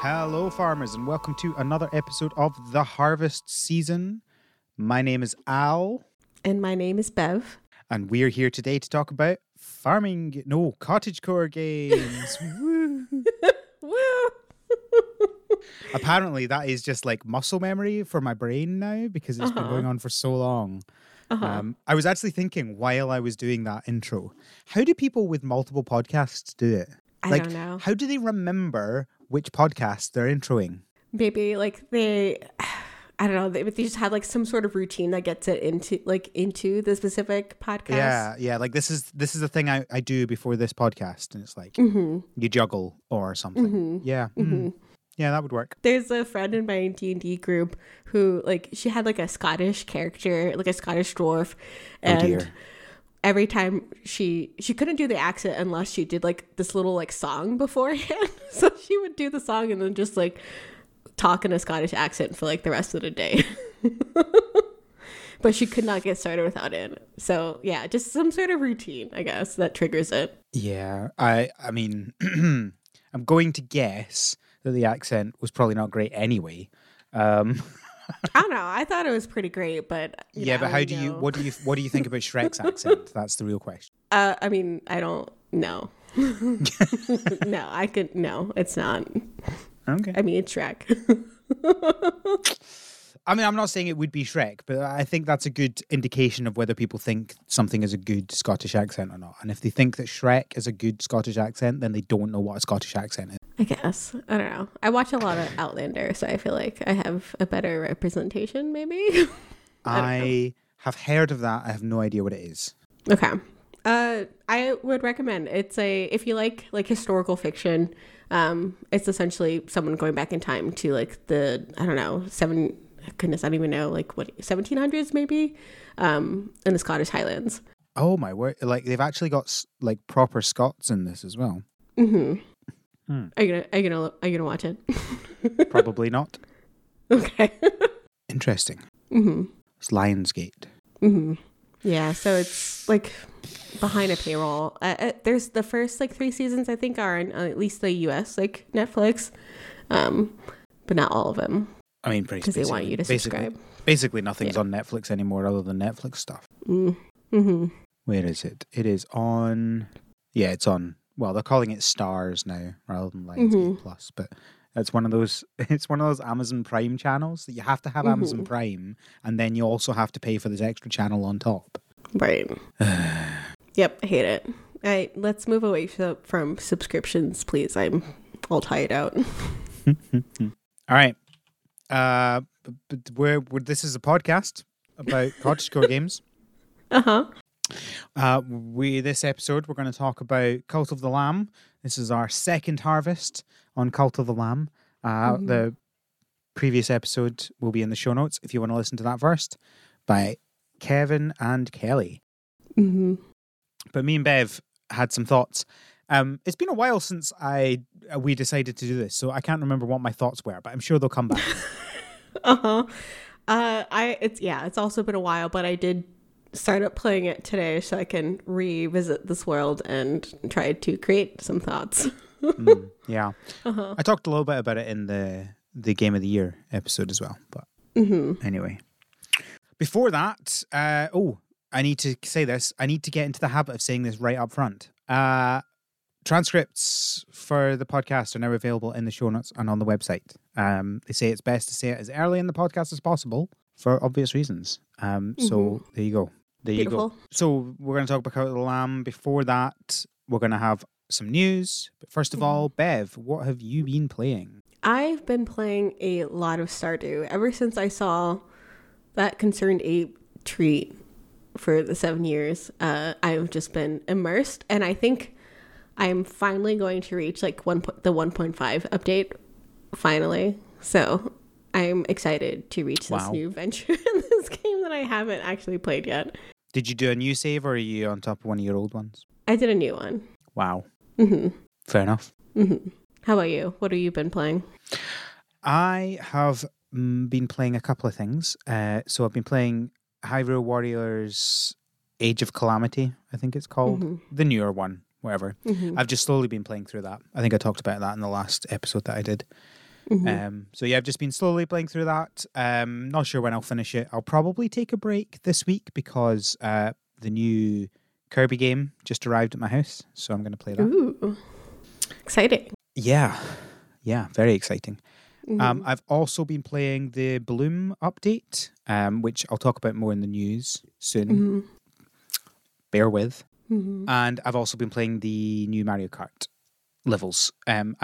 Hello, farmers, and welcome to another episode of The Harvest Season. My name is Al. And my name is Bev. And we're here today to talk about cottagecore games. Woo. Woo! Apparently, that is just like muscle memory for my brain now because it's been going on for so long. I was actually thinking while I was doing that intro, how do people with multiple podcasts do it? I don't know. How do they remember which podcast they're introing? Maybe like I don't know. They just have like some sort of routine that gets it into the specific podcast. Yeah. Like this is the thing I do before this podcast, and it's like you juggle or something. Yeah. Yeah, that would work. There's a friend in my D&D group who she had like a Scottish character, like a Scottish dwarf, and every time she couldn't do the accent unless she did like this little like song beforehand. So she would do the song and then just like talk in a Scottish accent for like the rest of the day. But she could not get started without it. So yeah, just some sort of routine, I guess, that triggers it. Yeah, I mean, I'm going to guess that the accent was probably not great anyway. I don't know. I thought it was pretty great, but but what do you think about Shrek's accent? That's the real question. I mean, I don't know. No, it's not. Okay. I mean, it's Shrek. I mean, I'm not saying it would be Shrek, but I think that's a good indication of whether people think something is a good Scottish accent or not. And if they think that Shrek is a good Scottish accent, then they don't know what a Scottish accent is. I guess. I don't know. I watch a lot of Outlander, so I feel like I have a better representation, maybe. I have heard of that. I have no idea what it is. Okay. I would recommend. If you like historical fiction, it's essentially someone going back in time to like the, I don't know, I don't even know, like what, 1700s maybe, in the Scottish Highlands. Oh my word. Like they've actually got like proper Scots in this as well. Mm-hmm. Are you gonna watch it? Probably not. Okay. Interesting. Mm-hmm. It's Lionsgate. Mm-hmm. Yeah, so it's like behind a paywall. There's the first like 3 seasons I think are on at least the US like Netflix, but not all of them. I mean, because they want you to subscribe. Basically, nothing's on Netflix anymore other than Netflix stuff. Mm-hmm. Where is it? It is on. Yeah, it's on. Well, they're calling it Stars now rather than Lionsgate Plus, but it's one of those. It's one of those Amazon Prime channels that you have to have Amazon Prime, and then you also have to pay for this extra channel on top. Right. Yep, I hate it. Let's move away from subscriptions, please. I'm all tired out. All right. But this is a podcast about cottagecore games. This episode we're going to talk about Cult of the Lamb. This is our second harvest on Cult of the Lamb. The previous episode will be in the show notes if you want to listen to that first, by Kevin and Kelly. But me and Bev had some thoughts. It's been a while since we decided to do this, so I can't remember what my thoughts were, but I'm sure they'll come back. It's also been a while, but I did start up playing it today so I can revisit this world and try to create some thoughts. Yeah. I talked a little bit about it in the Game of the Year episode as well, but anyway. Before that, I need to say this. I need to get into the habit of saying this right up front. Transcripts for the podcast are now available in the show notes and on the website. They say it's best to say it as early in the podcast as possible for obvious reasons. So there you go. Beautiful. So we're going to talk about Cult of the Lamb. Before that, we're going to have some news. But first of all, Bev, what have you been playing? I've been playing a lot of Stardew ever since I saw that Concerned Ape treat for the 7 years. I've just been immersed, and I think I'm finally going to reach like the 1.5 update finally. So I'm excited to reach this new venture in this game that I haven't actually played yet. Did you do a new save, or are you on top of one of your old ones? I did a new one. Wow. Fair enough. How about you? What have you been playing? I have been playing a couple of things. So I've been playing Hyrule Warriors Age of Calamity, I think it's called. The newer one, whatever. I've just slowly been playing through that. I think I talked about that in the last episode that I did. So yeah, I've just been slowly playing through that. Not sure when I'll finish it. I'll probably take a break this week because the new Kirby game just arrived at my house, so I'm going to play that. Ooh, exciting. Yeah, very exciting. I've also been playing the Bloom update, which I'll talk about more in the news soon. Bear with. And I've also been playing the new Mario Kart levels.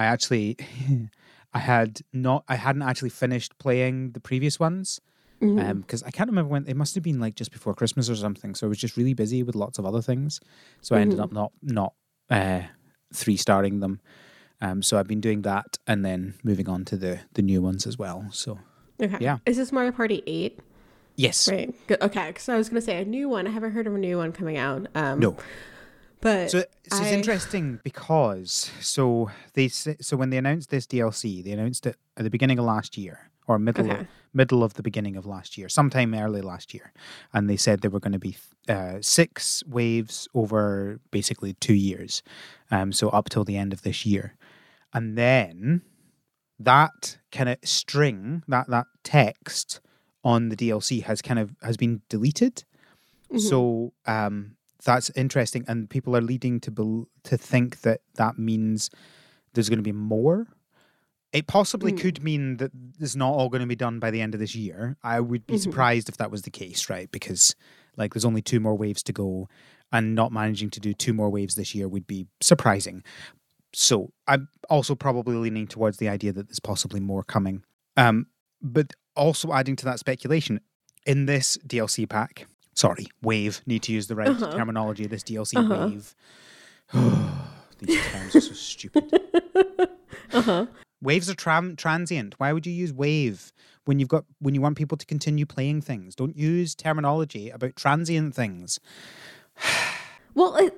I hadn't actually finished playing the previous ones because I can't remember when. It must have been like just before Christmas or something. So I was just really busy with lots of other things. So I ended up not 3-starring them. So I've been doing that and then moving on to the new ones as well. So Okay. yeah. Is this Mario Party 8? Yes. Right. Good. Okay. Because I was going to say a new one. I haven't heard of a new one coming out. No. But So it's interesting because when they announced this DLC, they announced it at the beginning of last year or middle of the beginning of last year, sometime early last year, and they said there were going to be 6 waves over basically 2 years, so up till the end of this year, and then that kind of string that text on the DLC has been deleted, so. That's interesting, and people are leading to think that means there's going to be more. It possibly could mean that it's not all going to be done by the end of this year. I would be surprised if that was the case, right? Because like there's only 2 more waves to go, and not managing to do 2 more waves this year would be surprising. So I'm also probably leaning towards the idea that there's possibly more coming. But also adding to that speculation, in this DLC pack. Sorry, wave. Need to use the right terminology. This DLC wave. These terms are so stupid. Waves are transient. Why would you use wave when you want people to continue playing things? Don't use terminology about transient things. Well,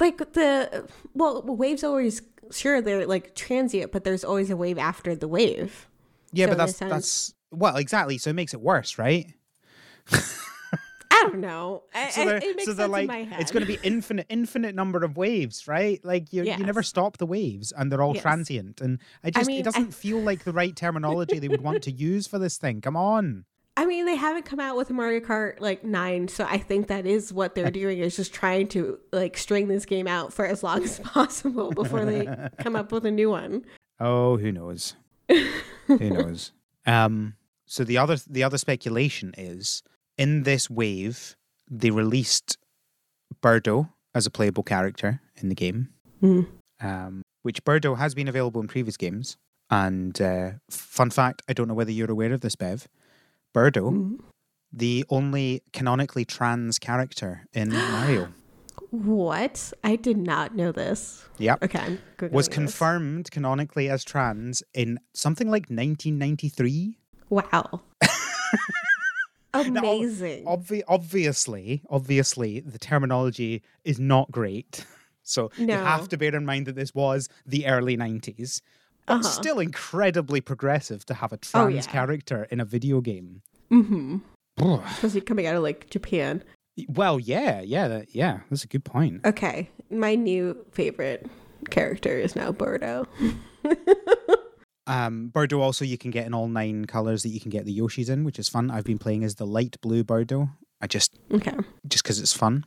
waves always they're like transient, but there's always a wave after the wave. Yeah, so but that's well, exactly. So it makes it worse, right? I don't know. It makes sense in my head. It's going to be infinite number of waves, right? Like you never stop the waves, and they're all transient. And it doesn't feel like the right terminology they would want to use for this thing. Come on. I mean, they haven't come out with a Mario Kart 9, so I think that is what they're doing is just trying to string this game out for as long as possible before they come up with a new one. Oh, who knows? Who knows? So the other speculation is, in this wave, they released Birdo as a playable character in the game, which Birdo has been available in previous games. And fun fact, I don't know whether you're aware of this, Bev. Birdo, the only canonically trans character in Mario. What? I did not know this. Yep. Okay. Was confirmed canonically as trans in something like 1993. Wow. Amazing. Now, obviously, the terminology is not great. So you have to bear in mind that this was the early 90s. But still incredibly progressive to have a trans character in a video game. Especially coming out of Japan. Well, yeah, that's a good point. Okay. My new favorite character is now Birdo. Birdo also you can get in all 9 colors that you can get the Yoshis in, which is fun. I've been playing as the light blue Birdo. Just because it's fun.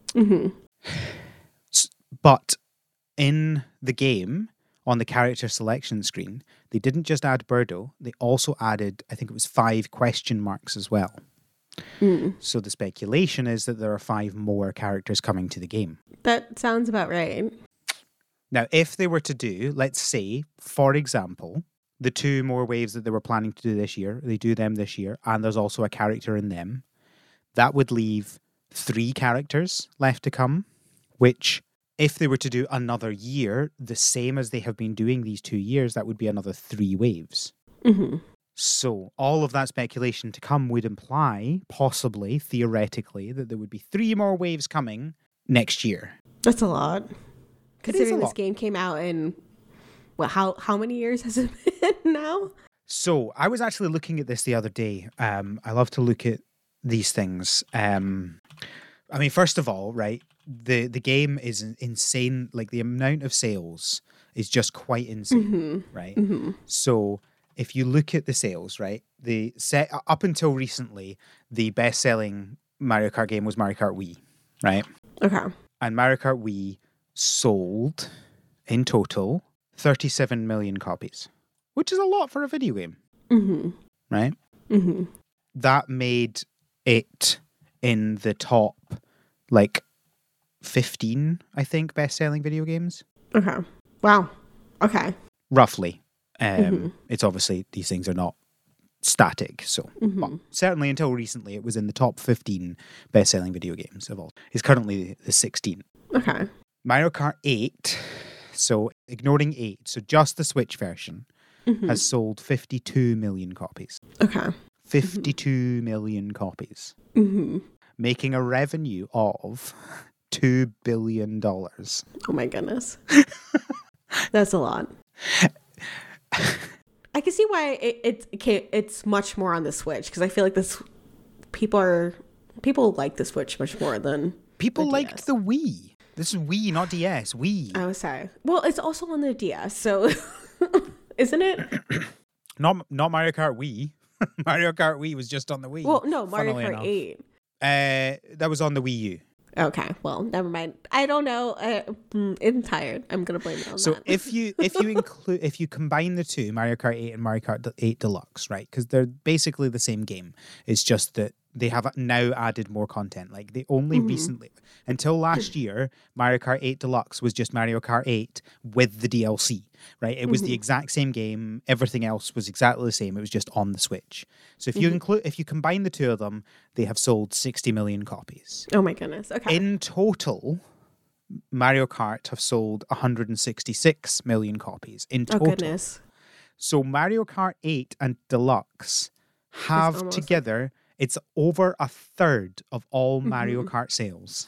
But in the game, on the character selection screen, they didn't just add Birdo, they also added, I think it was 5 question marks as well. So the speculation is that there are 5 more characters coming to the game. That sounds about right. Now, if they were to do, let's say, for example, the 2 more waves that they were planning to do this year, they do them this year, and there's also a character in them, that would leave 3 characters left to come, which, if they were to do another year, the same as they have been doing these 2 years, that would be another 3 waves. So all of that speculation to come would imply, possibly, theoretically, that there would be 3 more waves coming next year. That's a lot. Considering this game came out in, how many years has it been now? So I was actually looking at this the other day. I love to look at these things. I mean, first of all, right, the game is insane. Like the amount of sales is just quite insane, right? So if you look at the sales, right, the set up until recently, the best-selling Mario Kart game was Mario Kart Wii, right? Okay. And Mario Kart Wii sold in total 37 million copies, which is a lot for a video game, right? That made it in the top, like, 15, I think, best-selling video games. Okay. Wow. Okay. Roughly. It's obviously, these things are not static, so but certainly until recently it was in the top 15 best-selling video games of all. It's currently the 16th. Okay. Mario Kart 8, so ignoring 8, so just the Switch version, has sold 52 million copies. Okay. 52 million copies. Making a revenue of $2 billion. Oh my goodness. That's a lot. I can see why it's much more on the Switch, because I feel like people like the Switch much more than people the liked DS. the Wii. This is Wii, not DS. Wii. Oh, sorry. Well, it's also on the DS, so isn't it? Not Mario Kart Wii. Mario Kart Wii was just on the Wii. Well, no, Mario funnily Kart enough. 8. That was on the Wii U. Okay, well, never mind. I don't know. I'm tired. I'm gonna blame it on So that. if you combine the two, Mario Kart 8 and Mario Kart 8 Deluxe, right? Because they're basically the same game. It's just that they have now added more content. Like they only recently, until last year, Mario Kart 8 Deluxe was just Mario Kart 8 with the DLC, right? It was the exact same game. Everything else was exactly the same. It was just on the Switch. So if you combine the two of them, they have sold 60 million copies. Oh my goodness. Okay. In total, Mario Kart have sold 166 million copies in Oh total. goodness. So Mario Kart 8 and Deluxe have almost together, it's over a third of all Mario Kart sales.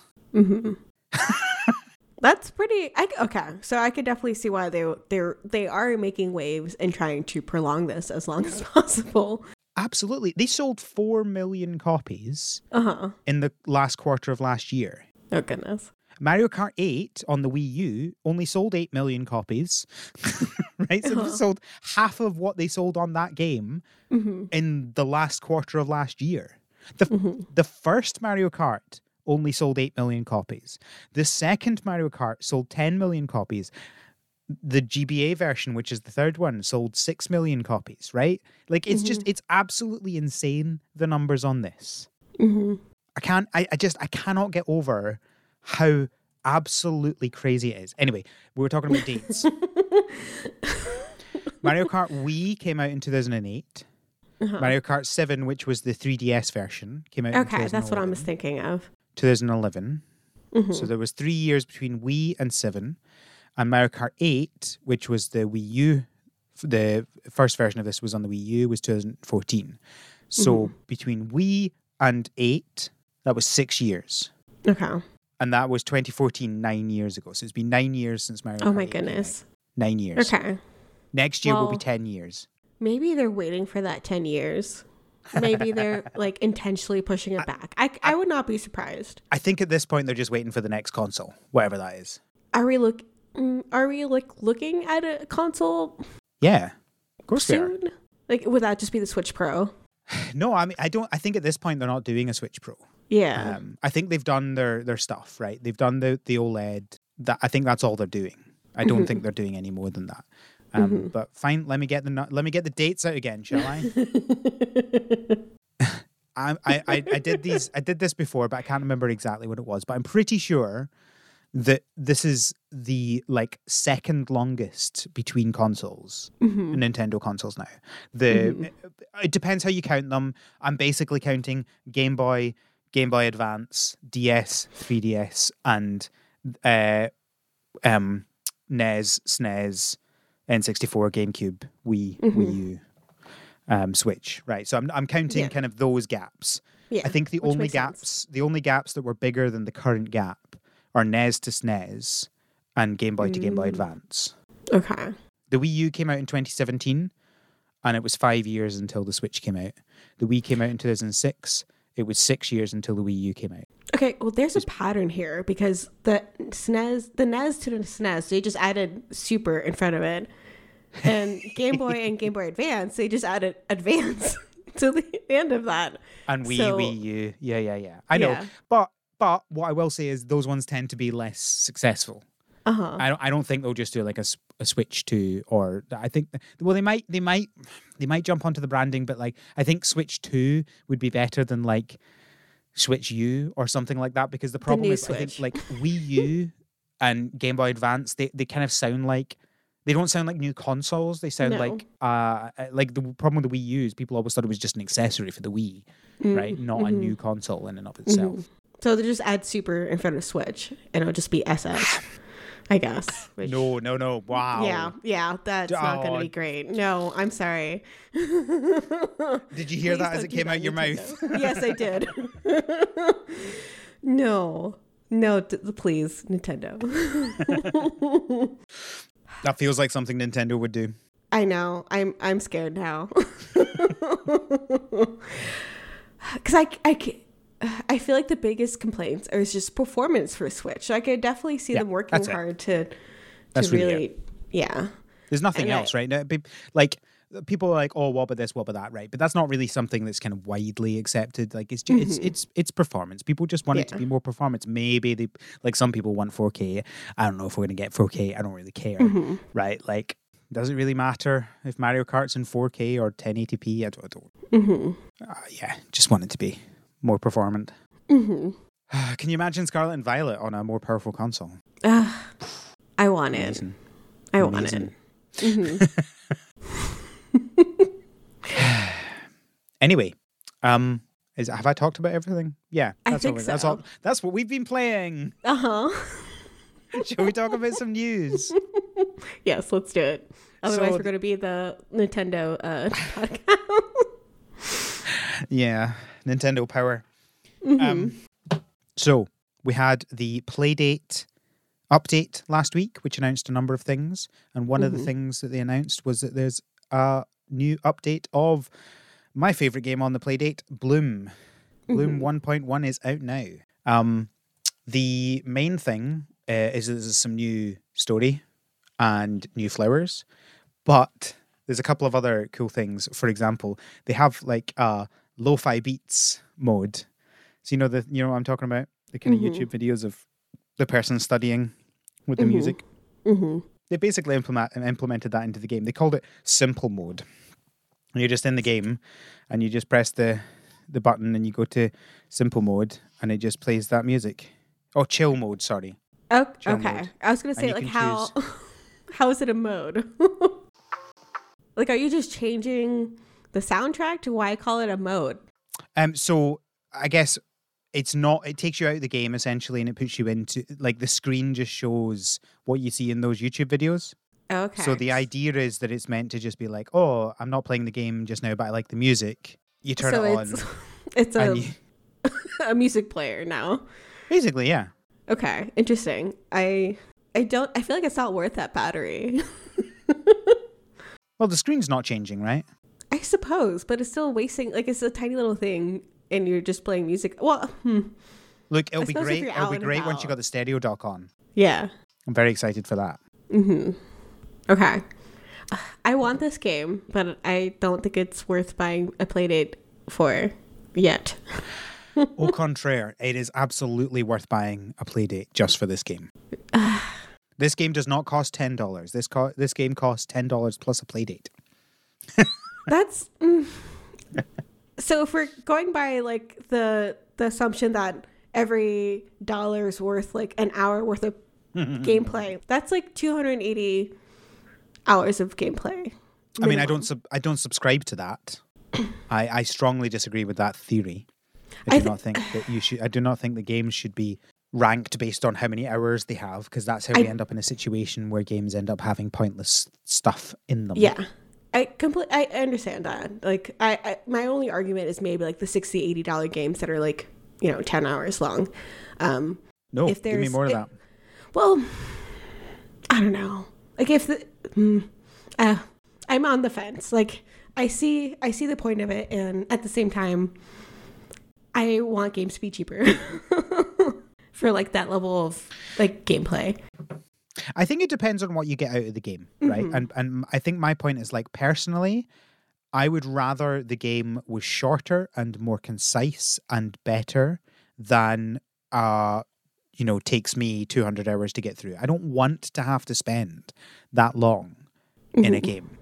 That's pretty. Okay, so I could definitely see why they are making waves and trying to prolong this as long as possible. Absolutely. They sold 4 million copies Uh-huh. in the last quarter of last year. Oh goodness. Mario Kart 8 on the Wii U only sold 8 million copies, right? So they sold half of what they sold on that game in the last quarter of last year. The first Mario Kart only sold 8 million copies. The second Mario Kart sold 10 million copies. The GBA version, which is the third one, sold 6 million copies, right? Like, it's just, it's absolutely insane, the numbers on this. I cannot get over how absolutely crazy it is. Anyway, we were talking about dates. Mario Kart Wii came out in 2008. Mario Kart 7, which was the 3DS version, came out in 2011. Okay, that's what I was thinking of. 2011. So there was 3 years between Wii and 7. And Mario Kart 8, which was the Wii U, the first version of this was on the Wii U, was 2014. So between Wii and 8, that was 6 years. Okay. And that was 2014, 9 years ago. So it's been 9 years since Mario Kart Oh my 8 came out. goodness. 9 years. Okay. Next year will be Well- 10 years. Maybe they're waiting for that 10 years. Maybe they're like intentionally pushing it back. I would not be surprised. I think at this point they're just waiting for the next console, whatever that is. Are we looking at a console Yeah, of course we are. soon? Like, would that just be the Switch Pro? No, I mean, I think at this point they're not doing a Switch Pro. Yeah. I think they've done their stuff, right? They've done the OLED. I think that's all they're doing. I don't think they're doing any more than that. But fine, let me get the dates out again, shall I? I did this before, but I can't remember exactly what it was. But I'm pretty sure that this is the like second longest between consoles, Nintendo consoles now. It depends how you count them. I'm basically counting Game Boy Advance, DS, 3DS, and NES, SNES, N64, GameCube, Wii U, Switch. Right. So I'm counting kind of those gaps. Yeah. I think the which only makes sense. gaps that were bigger than the current gap are NES to SNES and Game Boy to Game Boy Advance. Okay. The Wii U came out in 2017, and it was 5 years until the Switch came out. The Wii came out in 2006. It was 6 years until the Wii U came out. Okay, well, there's a pattern here because the NES to the SNES, they just added Super in front of it. And Game Boy and Game Boy Advance, they just added Advance to the end of that. And Wii U. Yeah. I know. But what I will say is those ones tend to be less successful. I don't think they'll just do like a Switch 2, or I think, well, they might jump onto the branding, but like I think Switch 2 would be better than like Switch U or something like that, because the problem is I think like Wii U and Game Boy Advance, they kind of sound like, they don't sound like new consoles. They sound like the problem with the Wii U is people always thought it was just an accessory for the Wii, right? Not a new console in and of itself. So they just add Super in front of Switch and it'll just be SS. I guess. Which, no. Wow. Yeah. That's not going to be great. No, I'm sorry. Did you hear that as it came out your mouth? Yes, I did. No, please, Nintendo. That feels like something Nintendo would do. I know. I'm scared now. Because I feel like the biggest complaints is just performance for Switch. I could definitely see them working hard to really. There's nothing else, right? Like people are like, oh, what about this, what about that, right? But that's not really something that's kind of widely accepted. Like it's just, it's performance. People just want it to be more performance. Maybe they, like some people want 4K. I don't know if we're going to get 4K. I don't really care, right? Like, does it really matter if Mario Kart's in 4K or 1080p? I don't. Just want it to be more performant. Can you imagine Scarlet and Violet on a more powerful console? I want it. I want it. Anyway, have I talked about everything? Yeah, I think so. That's all. That's what we've been playing. Shall we talk about some news? Yes, let's do it. Otherwise, we're going to be the Nintendo podcast. Yeah, Nintendo power. So we had the Playdate update last week, which announced a number of things. And one of the things that they announced was that there's a new update of my favorite game on the Playdate, Bloom. Bloom 1.1 is out now. The main thing is that there's some new story and new flowers, but there's a couple of other cool things. For example, they have like a lo-fi beats mode. So you know what I'm talking about? The kind of YouTube videos of the person studying with the music. They basically implemented that into the game. They called it simple mode. And you're just in the game and you just press the button and you go to simple mode and it just plays that music. Oh, chill mode, sorry. Oh, chill okay. mode. I was going to say, like, how is it a mode? Like, are you just changing the soundtrack to why I call it a mode? So I guess it's not, it takes you out of the game essentially and it puts you into, like, the screen just shows what you see in those YouTube videos. Okay. So the idea is that it's meant to just be like, oh, I'm not playing the game just now, but I like the music. You turn it on. It's a music player now. Basically, yeah. Okay, interesting. I feel like it's not worth that battery. Well, the screen's not changing, right? I suppose, but it's still wasting, like, it's a tiny little thing and you're just playing music. Well, Look, it'll be great. It'll be great once you got the stereo dock on. Yeah. I'm very excited for that. Okay. I want this game, but I don't think it's worth buying a Playdate for yet. Au contraire, it is absolutely worth buying a Playdate just for this game. This game does not cost $10. This game costs $10 plus a Playdate. That's so if we're going by like the assumption that every dollar is worth like an hour worth of gameplay, that's like 280 hours of gameplay. Minimum. I mean, I don't subscribe to that. I strongly disagree with that theory. I do not think the games should be ranked based on how many hours they have, because that's how we end up in a situation where games end up having pointless stuff in them. Yeah. I understand that. Like, my only argument is maybe like the $60, $80 games that are like, 10 hours long. No, give me more of that. Well, I don't know. Like, if I'm on the fence. Like, I see the point of it, and at the same time, I want games to be cheaper for like that level of like gameplay. I think it depends on what you get out of the game, right? And I think my point is, like, personally, I would rather the game was shorter and more concise and better than takes me 200 hours to get through. I don't want to have to spend that long in a game.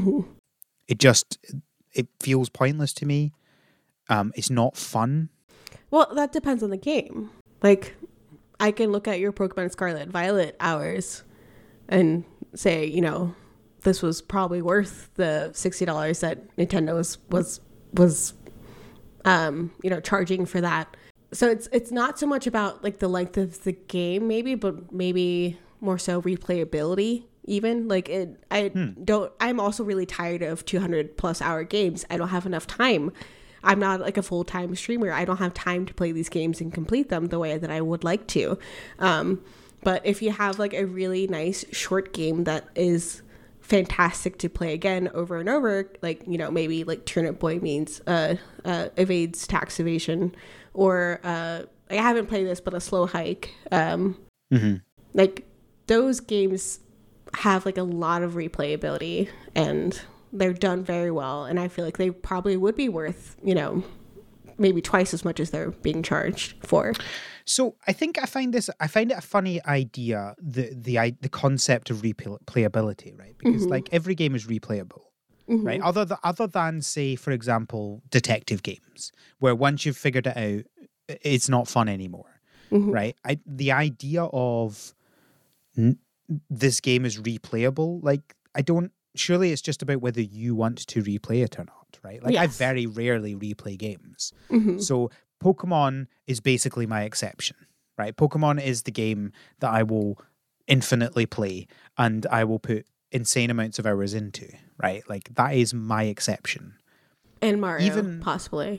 It feels pointless to me. It's not fun. Well, that depends on the game. Like, I can look at your Pokemon Scarlet Violet hours and say, this was probably worth the $60 that Nintendo was charging for that. So it's not so much about like the length of the game, maybe, but maybe more so replayability. Even like I'm also really tired of 200 plus hour games. I don't have enough time. I'm not like a full-time streamer. I don't have time to play these games and complete them the way that I would like to. But if you have like a really nice short game that is fantastic to play again over and over, like, maybe like Turnip Boy means evades tax evasion, or I haven't played this, but a Slow Hike. Like, those games have like a lot of replayability and they're done very well, and I feel like they probably would be worth, maybe twice as much as they're being charged for. So I find it a funny idea, the concept of replayability, right? Because like every game is replayable, right? Other than say, for example, detective games, where once you've figured it out, it's not fun anymore, right? The idea of this game is replayable, like surely it's just about whether you want to replay it or not, right? Like, yes. I very rarely replay games. So Pokemon is basically my exception, right? Pokemon is the game that I will infinitely play and I will put insane amounts of hours into, right? Like, that is my exception. And Mario, possibly.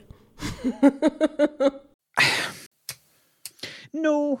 No.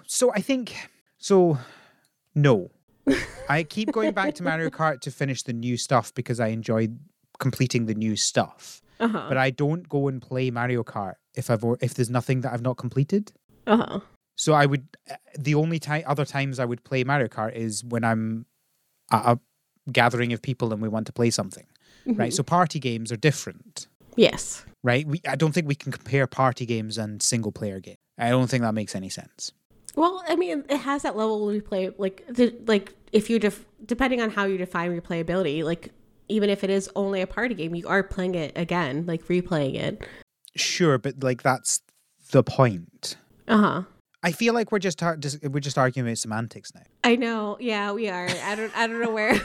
No. I keep going back to Mario Kart to finish the new stuff because I enjoy completing the new stuff. But I don't go and play Mario Kart if there's nothing that I've not completed. So I would the only other times I would play Mario Kart is when I'm at a gathering of people and we want to play something, right? So party games are different. Yes. Right? I don't think we can compare party games and single player games. I don't think that makes any sense. Well, I mean, it has that level of replay, like if you depending on how you define replayability, like even if it is only a party game, you are playing it again, like replaying it. Sure, but like that's the point. I feel like we're just arguing about semantics now. I know, yeah, we are. I don't know where.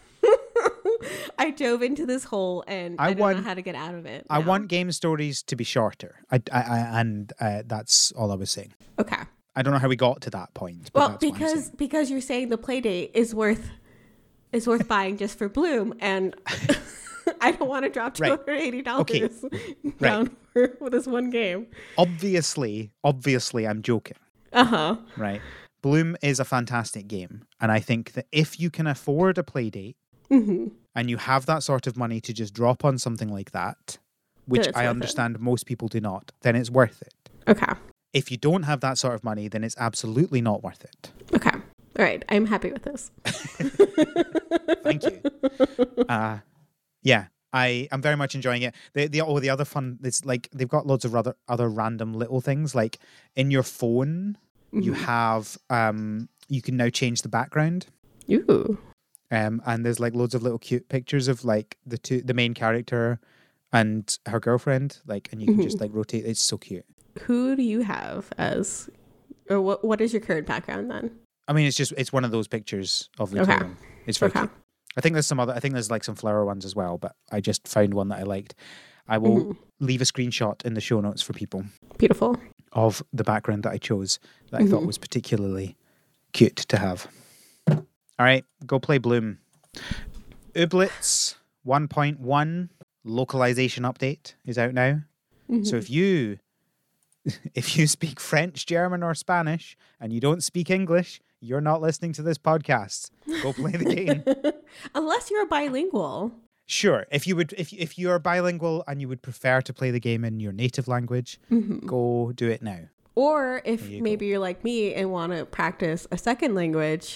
I dove into this hole and I don't know how to get out of it. I want game stories to be shorter. And that's all I was saying. Okay. I don't know how we got to that point. Well, because you're saying the Playdate is worth buying just for Bloom, and I don't want to drop $280 down for this one game. Obviously, I'm joking. Right. Bloom is a fantastic game, and I think that if you can afford a Playdate and you have that sort of money to just drop on something like that, which I understand most people do not, then it's worth it. Okay. If you don't have that sort of money, then it's absolutely not worth it. Okay. All right. I'm happy with this. Thank you. Yeah, I'm very much enjoying it. The other fun, it's like they've got loads of other random little things. Like in your phone, you have you can now change the background. Ooh. And there's like loads of little cute pictures of like the main character and her girlfriend, like, and you can just like rotate. It's so cute. Who do you have as, or what is your current background then? I mean, it's one of those pictures of the two. It's very cute. I think there's like some flower ones as well, but I just found one that I liked. I will leave a screenshot in the show notes for people. Beautiful. Of the background that I chose that I thought was particularly cute to have. All right, go play Bloom. Ooblets 1.1 localization update is out now. So if you speak French, German, or Spanish, and you don't speak English, you're not listening to this podcast. Go play the game. Unless you're bilingual. Sure. If you're bilingual and you would prefer to play the game in your native language, go do it now. Or if maybe you're like me and want to practice a second language,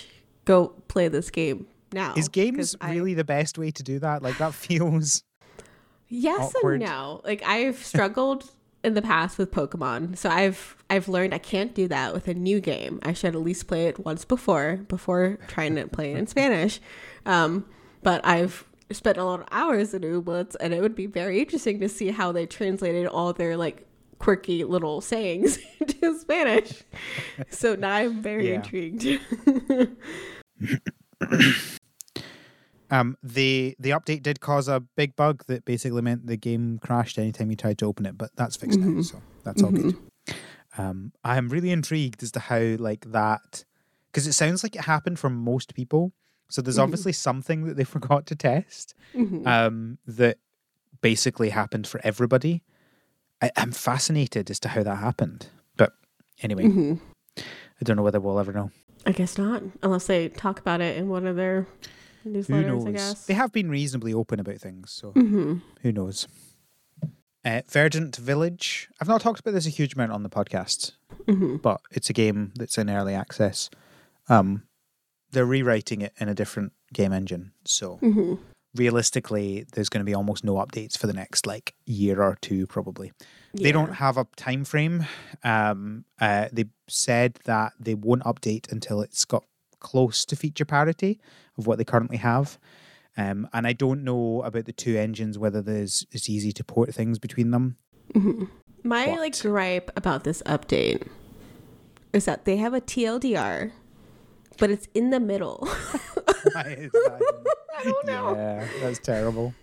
go play this game now. Is games really the best way to do that? Like, that feels yes awkward. and no. Like, I've struggled in the past with Pokemon, so I've learned I can't do that with a new game. I should at least play it once before trying to play it in Spanish. But I've spent a lot of hours in Ooblets, and it would be very interesting to see how they translated all their like quirky little sayings into Spanish. So now I'm very intrigued. The update did cause a big bug that basically meant the game crashed anytime you tried to open it, but that's fixed now, so that's all good. I'm really intrigued as to how like that, because it sounds like it happened for most people. So there's obviously something that they forgot to test that basically happened for everybody. I'm fascinated as to how that happened, but anyway, I don't know whether we'll ever know. I guess not, unless they talk about it in one of their newsletters. Who knows? I guess They have been reasonably open about things, so who knows? Verdant Village. I've not talked about this a huge amount on the podcast, but it's a game that's in early access. They're rewriting it in a different game engine, so realistically, there's going to be almost no updates for the next like year or two, probably. Yeah. They don't have a time frame. They said that they won't update until it's got close to feature parity of what they currently have. And I don't know about the two engines, whether it's easy to port things between them. My gripe about this update is that they have a TLDR, but it's in the middle. Why is that? I don't know. Yeah, that's terrible.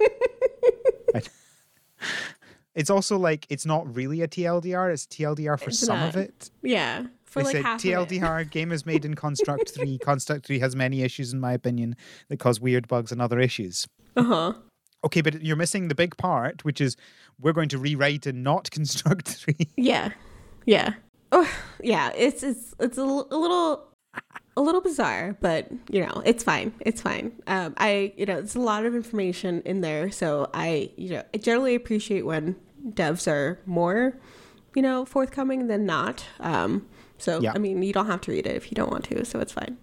It's also like, it's not really a TLDR, it's TLDR for some of it. Yeah. For they like said half TLDR of it. game is made in Construct 3. Construct 3 has many issues, in my opinion, that cause weird bugs and other issues. Okay, but you're missing the big part, which is we're going to rewrite and not Construct 3. Yeah. Oh, yeah. It's a little bizarre, but it's fine. It's fine. It's a lot of information in there, so I generally appreciate when devs are more, forthcoming than not. I mean, you don't have to read it if you don't want to, so it's fine.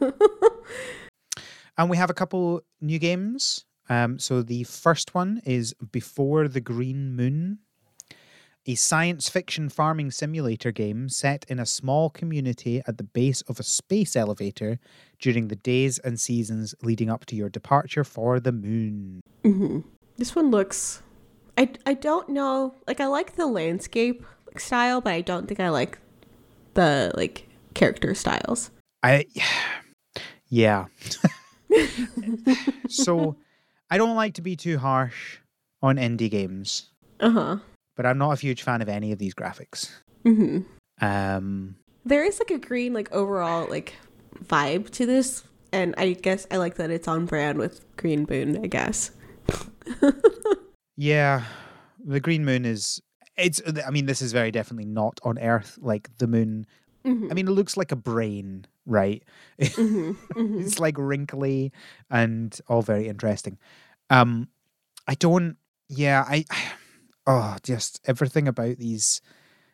And we have a couple new games. So the first one is Before the Green Moon, a science fiction farming simulator game set in a small community at the base of a space elevator during the days and seasons leading up to your departure for the moon. This one looks... I don't know... Like, I like the landscape style, but I don't think I like the, like, character styles. Yeah. So, I don't like to be too harsh on indie games. But I'm not a huge fan of any of these graphics. There is like a green, like overall, like vibe to this, and I guess I like that it's on brand with Green Moon, I guess. Yeah, the Green Moon is. This is very definitely not on Earth like the moon. I mean, it looks like a brain, right? It's like wrinkly and all very interesting. Just everything about these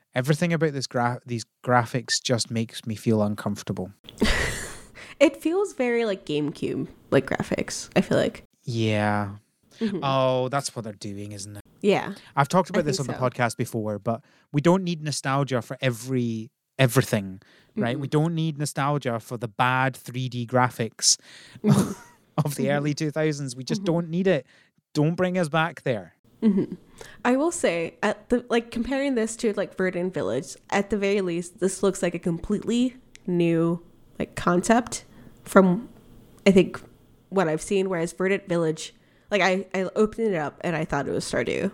graphics just makes me feel uncomfortable. It feels very like GameCube like graphics, I feel like. Yeah. Oh, that's what they're doing, isn't it? Yeah. I've talked about this on the podcast before, but we don't need nostalgia for everything, right? We don't need nostalgia for the bad 3D graphics of the early 2000s. We just don't need it. Don't bring us back there. I will say, comparing this to like Verdant Village, at the very least, this looks like a completely new like concept from I think what I've seen. Whereas Verdant Village, like I opened it up and I thought it was Stardew.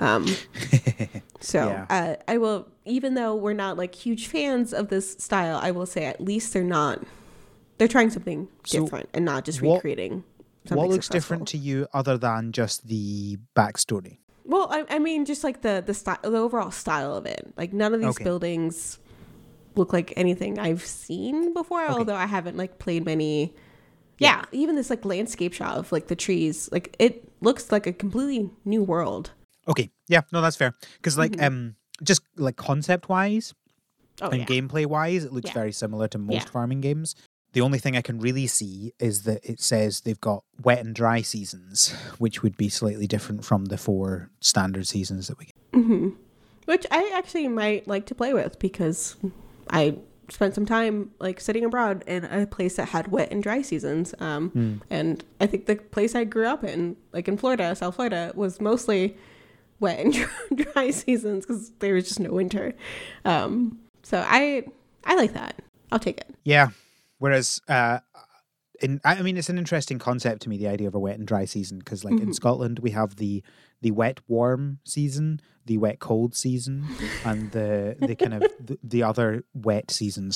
I will, even though we're not like huge fans of this style, I will say at least they're trying something different and not just recreating. What looks successful. different to you other than just the backstory? Well, I mean, just like the style, the overall style of it. Like none of these buildings look like anything I've seen before, although I haven't like played many. Yeah, even this like landscape shot of like the trees, like it looks like a completely new world. Okay, yeah, no, that's fair. Because like just like concept wise and gameplay wise, it looks very similar to most farming games. The only thing I can really see is that it says they've got wet and dry seasons, which would be slightly different from the 4 standard seasons that we get. Mm-hmm. Which I actually might like to play with because I spent some time like sitting abroad in a place that had wet and dry seasons. And I think the place I grew up in, like in Florida, South Florida, was mostly wet and dry seasons because there was just no winter. So I like that. I'll take it. Yeah. Whereas, it's an interesting concept to me, the idea of a wet and dry season, because like in Scotland, we have the wet warm season, the wet cold season, and the kind of the other wet seasons.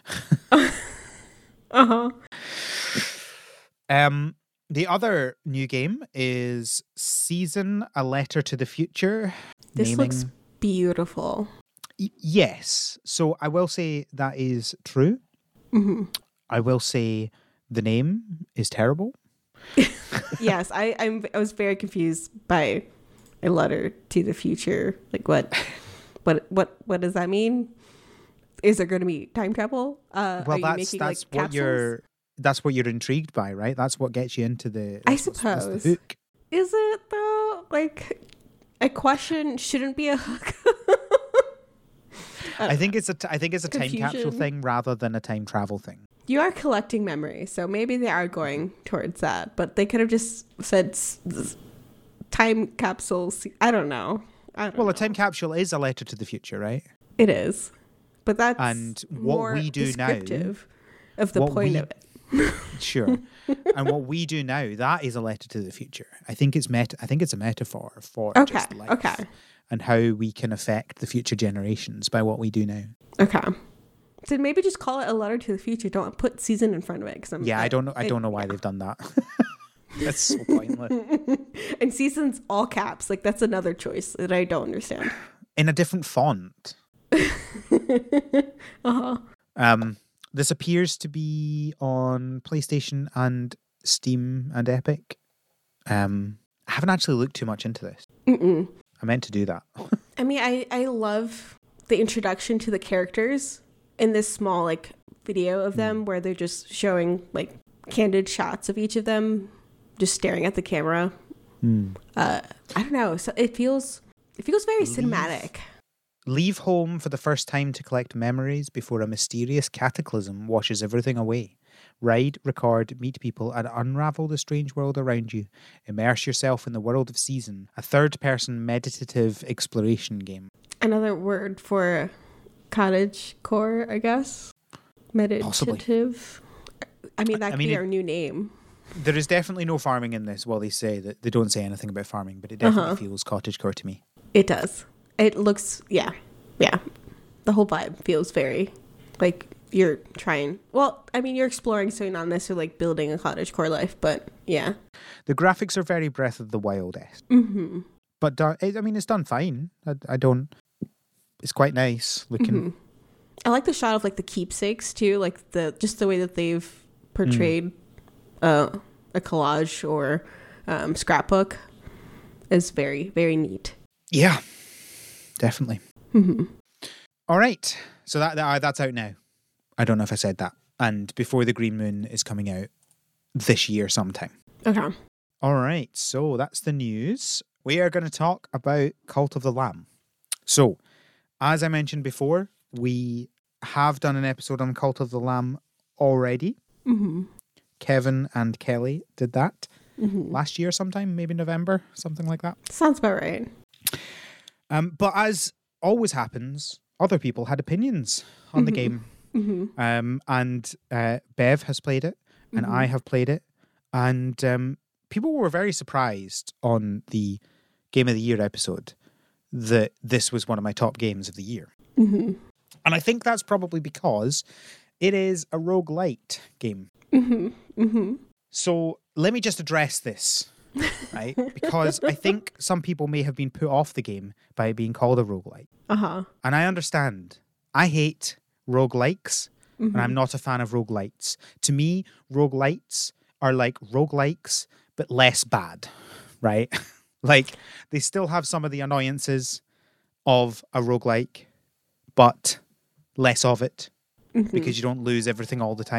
The other new game is Season: A Letter to the Future. This looks beautiful. Yes. So I will say that is true. I will say the name is terrible. Yes, I was very confused by A Letter to the Future. Like what does that mean? Is there going to be time travel? Well, that's what you're intrigued by, right? That's what gets you into the. I suppose. That's the hook. Is it though? Like a question shouldn't be a hook. I think it's a time capsule thing rather than a time travel thing. You are collecting memories, so maybe they are going towards that. But they could have just said time capsules. I don't know. Well, a time capsule is a letter to the future, right? It is, but that's what we do now of the point of it. Sure. And what we do now, that is a letter to the future. I think it's a metaphor for just life and how we can affect the future generations by what we do now. Okay. So maybe just call it A Letter to the Future. Don't put season in front of it. I don't know why they've done that. That's so pointless. And seasons all caps. Like that's another choice that I don't understand. In a different font. This appears to be on PlayStation and Steam and Epic. I haven't actually looked too much into this. I meant to do that. I mean, I love the introduction to the characters in this small like video of them where they're just showing like candid shots of each of them just staring at the camera. I don't know. So it feels very cinematic. Leave home for the first time to collect memories before a mysterious cataclysm washes everything away. Ride, record, meet people, and unravel the strange world around you. Immerse yourself in the world of Season, a third-person meditative exploration game. Another word for cottage core, I guess. Meditative. Possibly. I mean, that could be our new name. There is definitely no farming in this. Well, they say that they don't say anything about farming, but it definitely feels cottagecore to me. It does. It looks, yeah. The whole vibe feels very like you're trying. Well, I mean, you're exploring, so you're not necessarily like building a cottagecore life, but yeah. The graphics are very Breath of the Wild-esque. But it's done fine. I don't. It's quite nice looking. I like the shot of like the keepsakes too, like the way that they've portrayed a collage or scrapbook is very, very neat. Yeah, definitely. All right, so that's out now. I don't know if I said that. And Before the Green Moon is coming out this year sometime. Okay. All right, so that's the news. We are going to talk about Cult of the Lamb. So, as I mentioned before, we have done an episode on Cult of the Lamb already. Kevin and Kelly did that last year sometime, maybe November, something like that. Sounds about right. But as always happens, other people had opinions on the game. And Bev has played it, and I have played it. And people were very surprised on the Game of the Year episode that this was one of my top games of the year. And I think that's probably because it is a roguelite game. So let me just address this, right? Because I think some people may have been put off the game by it being called a roguelite. And I understand. I hate roguelikes, and I'm not a fan of roguelites. To me, roguelites are like roguelikes, but less bad, right? Like, they still have some of the annoyances of a roguelike, but less of it, because you don't lose everything all the time.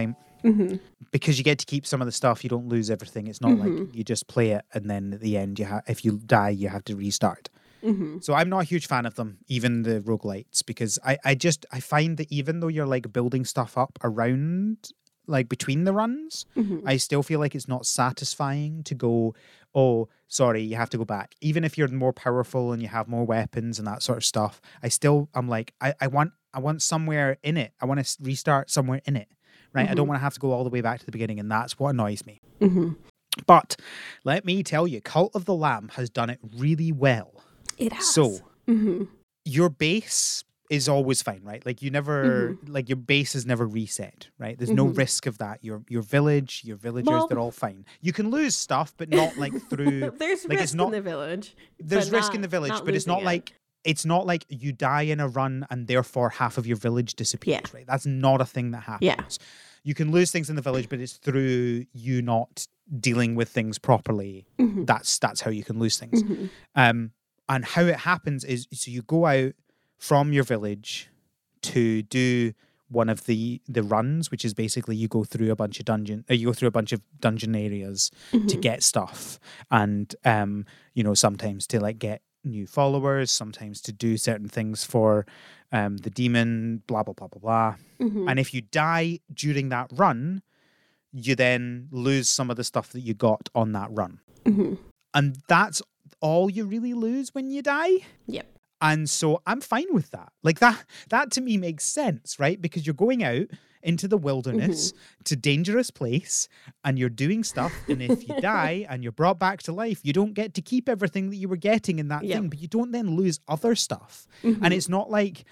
because you get to keep some of the stuff. You don't lose everything. It's not like you just play it and then at the end, if you die, you have to restart. So I'm not a huge fan of them, even the roguelites, because I find that even though you're like building stuff up around, like between the runs, I still feel like it's not satisfying to go, oh, sorry, you have to go back. Even if you're more powerful and you have more weapons and that sort of stuff, I'm like, I want somewhere in it. I want to restart somewhere in it, right? I don't want to have to go all the way back to the beginning, and that's what annoys me. But let me tell you, Cult of the Lamb has done it really well. It has. So your base is always fine, right? Like you never, like your base is never reset, right? There's no risk of that. Your village, your villagers, they're all fine. You can lose stuff, but not like through. There's like, risk in the village. There's risk in the village, but it's not like you die in a run and therefore half of your village disappears, right? That's not a thing that happens. Yeah. You can lose things in the village, but it's through you not dealing with things properly. That's how you can lose things. And how it happens is, so you go out from your village to do one of the runs, which is basically you go through a bunch of dungeon areas to get stuff, and sometimes to like get new followers, sometimes to do certain things for the demon, blah blah blah blah blah. And if you die during that run, you then lose some of the stuff that you got on that run, and that's all you really lose when you die. Yep. And so I'm fine with that. Like that to me makes sense, right? Because you're going out into the wilderness to dangerous place and you're doing stuff. And if you die and you're brought back to life, you don't get to keep everything that you were getting in that thing, but you don't then lose other stuff. And it's not like...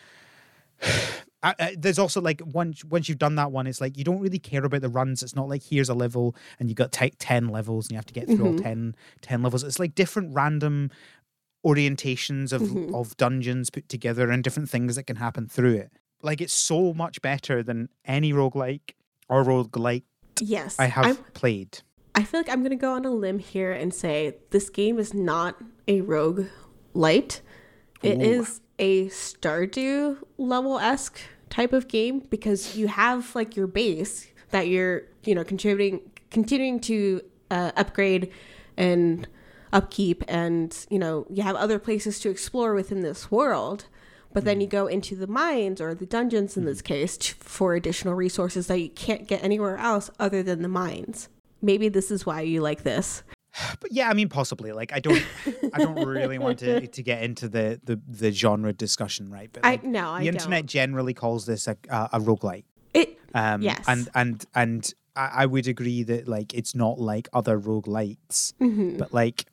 there's also like once you've done that one, it's like you don't really care about the runs. It's not like here's a level and you got 10 levels and you have to get through all 10 levels. It's like different random orientations of dungeons put together and different things that can happen through it. Like it's so much better than any roguelike or roguelite I have played. I feel like I'm gonna go on a limb here and say this game is not a roguelite. It is a Stardew level-esque type of game, because you have like your base that you're, continuing to upgrade and upkeep, and, you have other places to explore within this world. But then you go into the mines or the dungeons in this case for additional resources that you can't get anywhere else other than the mines. Maybe this is why you like this. But yeah, I mean, possibly. Like, I don't really want to get into the genre discussion, right? But like, the internet generally calls this a roguelite. Yes. And I would agree that like it's not like other roguelites, but like,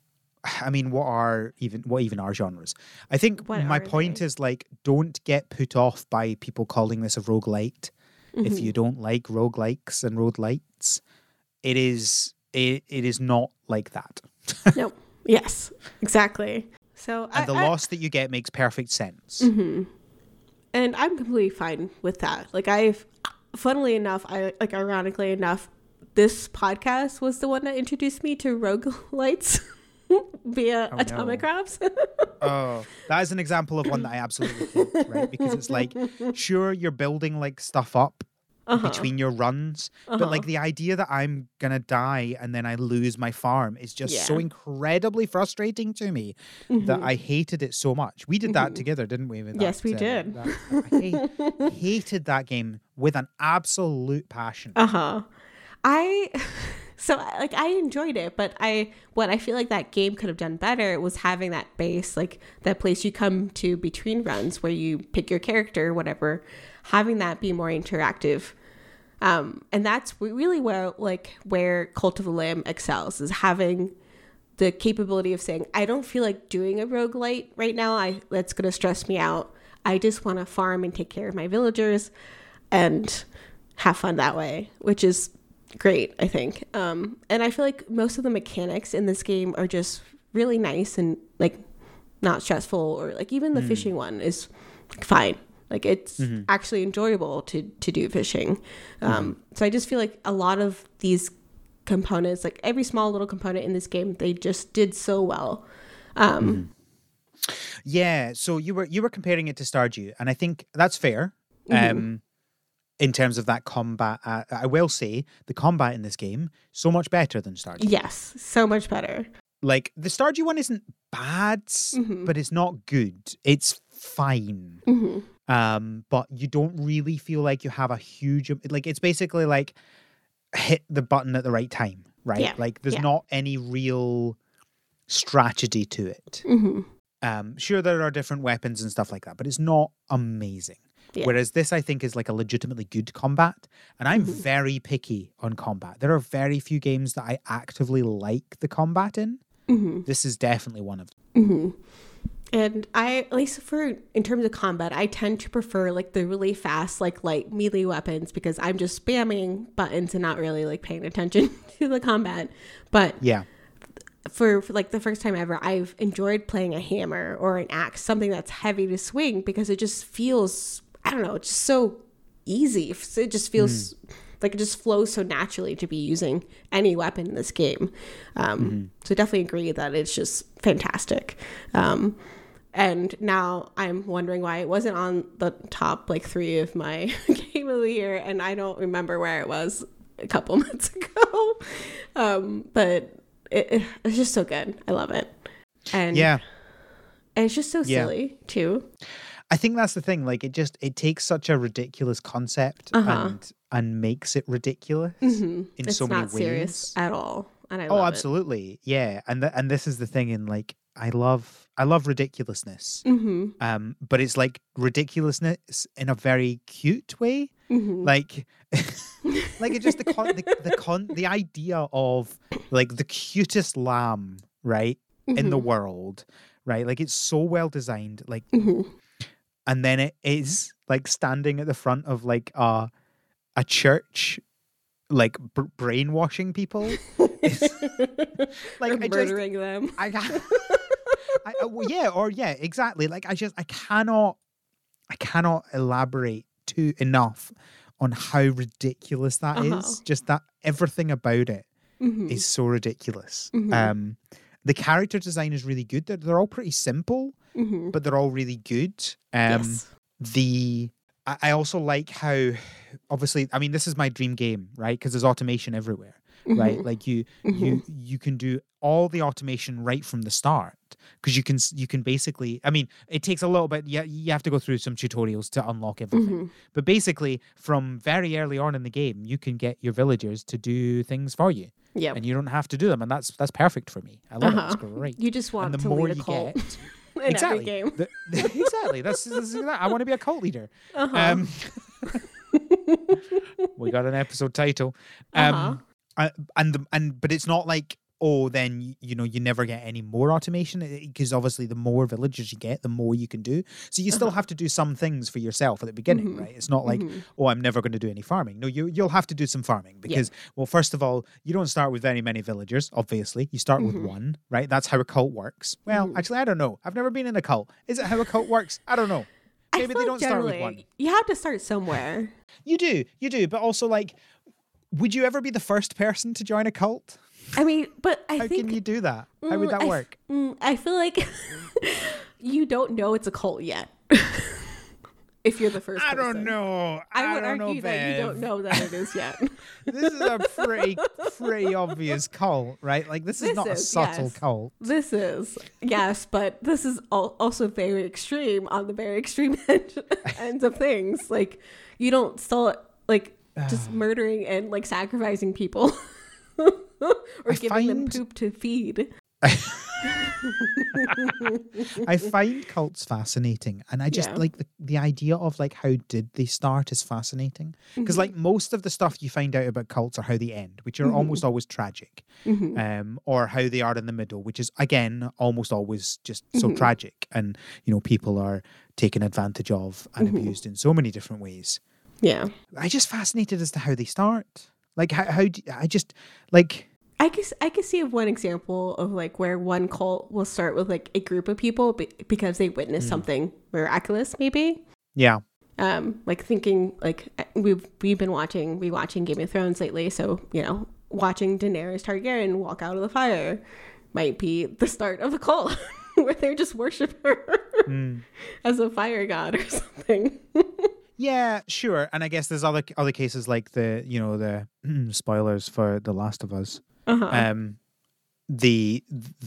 I mean, what even are genres? I think my point is like, don't get put off by people calling this a roguelite. If you don't like roguelikes and roguelites, it is not like that. No. Yes, exactly. So and the loss that you get makes perfect sense. And I'm completely fine with that. Like funnily enough, ironically enough, this podcast was the one that introduced me to roguelites via Atomic Crafts. That is an example of one that I absolutely hate, right? Because it's like, sure, you're building like stuff up between your runs, but like the idea that I'm gonna die and then I lose my farm is just so incredibly frustrating to me that I hated it so much. We did that together, didn't we? Yes, we did. I hated that game with an absolute passion. So like I enjoyed it, but what I feel like that game could have done better was having that base, like that place you come to between runs where you pick your character or whatever, having that be more interactive. And that's really where Cult of the Lamb excels, is having the capability of saying, I don't feel like doing a roguelite right now. That's going to stress me out. I just want to farm and take care of my villagers and have fun that way, which is great, I think. And I feel like most of the mechanics in this game are just really nice and like not stressful, or like even the fishing one is fine. Like it's actually enjoyable to do fishing. So I just feel like a lot of these components, like every small little component in this game, they just did so well. Yeah, so you were comparing it to Stardew, and I think that's fair. in terms of that combat. I will say the combat in this game so much better than Stardew. Yes, so much better. Like the Stardew one isn't bad, but it's not good. It's fine. But you don't really feel like you have a huge, like it's basically like hit the button at the right time, right? Yeah. Like there's not any real strategy to it. Sure, there are different weapons and stuff like that, but it's not amazing. Yeah. Whereas this, I think, is like a legitimately good combat. And I'm very picky on combat. There are very few games that I actively like the combat in. This is definitely one of them. And I, at least in terms of combat, I tend to prefer like the really fast, like light melee weapons because I'm just spamming buttons and not really like paying attention to the combat. But yeah. For like the first time ever, I've enjoyed playing a hammer or an axe, something that's heavy to swing because it just feels, I don't know, it's just so easy. It just feels like it just flows so naturally to be using any weapon in this game. So definitely agree that it's just fantastic. And now I'm wondering why it wasn't on the top like 3 of my game of the year, and I don't remember where it was a couple months ago. But it's just so good. I love it. And it's just so silly too. I think that's the thing. Like it takes such a ridiculous concept and makes it ridiculous in so many ways. It's not serious at all. And I love absolutely. Yeah. And this is the thing in like I love ridiculousness. But it's like ridiculousness in a very cute way. Like like it's just the idea of like the cutest lamb, right? In the world, right? Like it's so well designed, like and then it is like standing at the front of like a church, like brainwashing people. Like murdering them. Exactly. Like I cannot elaborate enough on how ridiculous that is. Just that everything about it is so ridiculous. The character design is really good. They're all pretty simple, but they're all really good. Yes. I also like how, obviously, I mean, this is my dream game, right? Because there's automation everywhere, right? Like you can do all the automation right from the start because you can basically, I mean, it takes a little bit. Yeah, you have to go through some tutorials to unlock everything. But basically, from very early on in the game, you can get your villagers to do things for you. Yeah, and you don't have to do them, and that's perfect for me. I love it. It's great. You just want and the to more lead a you cult. Get, in exactly. every game. Exactly. That's I want to be a cult leader. We got an episode title. But it's not like, oh, then you never get any more automation, because obviously the more villagers you get, the more you can do. So you still have to do some things for yourself at the beginning, right? It's not like, oh, I'm never going to do any farming. No, you'll have to do some farming because, well, first of all, you don't start with very many villagers. Obviously, you start with one, right? That's how a cult works. Well, actually, I don't know. I've never been in a cult. Is it how a cult works? I don't know. Maybe they don't start with one. You have to start somewhere. You do. But also, like, would you ever be the first person to join a cult? I mean, but I think... How can you do that? How would that work? I feel like you don't know it's a cult yet. If you're the first person. I don't know. I would argue that you don't know that it is yet. This is a pretty obvious cult, right? Like, this is not a subtle cult. This is, yes, but this is also very extreme on the very extreme ends of things. Like, you don't start, like, just murdering and, like, sacrificing people. Or giving them poop to feed. I find cults fascinating, and I just like the idea of like how did they start is fascinating, because like most of the stuff you find out about cults are how they end, which are almost always tragic, or how they are in the middle, which is again almost always just so tragic, and people are taken advantage of and abused in so many different ways. Yeah, I just fascinated as to how they start. Like how do I just like. I can see one example of like where one cult will start with like a group of people because they witnessed something miraculous, maybe. Yeah. Like thinking like we've been rewatching Game of Thrones lately, so watching Daenerys Targaryen walk out of the fire might be the start of a cult where they just worship her as a fire god or something. Yeah, sure. And I guess there's other cases like the spoilers for The Last of Us. Uh-huh. The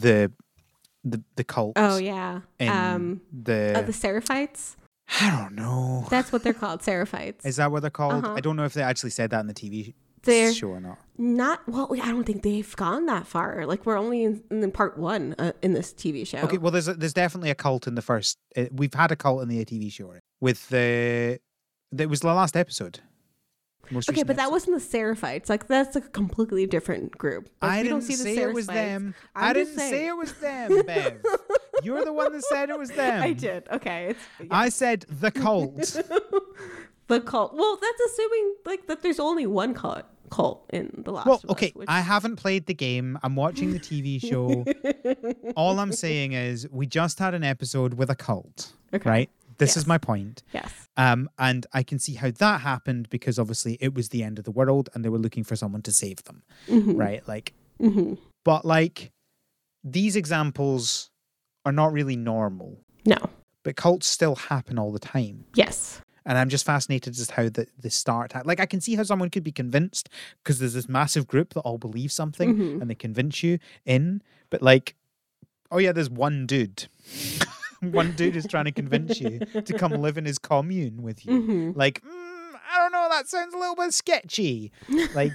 the cult. Oh yeah. In The the Seraphites. I don't know. That's what they're called, Seraphites. Is that what they're called? Uh-huh. I don't know if they actually said that in the TV They're show or not. not well. I don't think they've gone that far. Like we're only in part 1 in this TV show. Okay, well, there's definitely a cult in the first. We've had a cult in the TV show with the. That was the last episode. Most Okay, recent but that episode. wasn't the Seraphites. Like that's a completely different group. Like, I we didn't don't see the say it was Seraphites. them. I'm I just didn't say saying. it was them, Bev. You're the one that said it was them. I did. Okay, I said the cult. the cult. Well, that's assuming like that. There's only one cult in The Last Well, of okay, Us. I haven't played the game. I'm watching the TV show. All I'm saying is we just had an episode with a cult, Okay. right? This Yes. is my point. Yes. And I can see how that happened because obviously it was the end of the world and they were looking for someone to save them, right? Like, but like these examples are not really normal, No. but cults still happen all the time. Yes. And I'm just fascinated just how the start. Like, I can see how someone could be convinced because there's this massive group that all believe something and they convince you in. But like, oh yeah, there's one dude. One dude is trying to convince you to come live in his commune with you. Like, I don't know, that sounds a little bit sketchy. Like,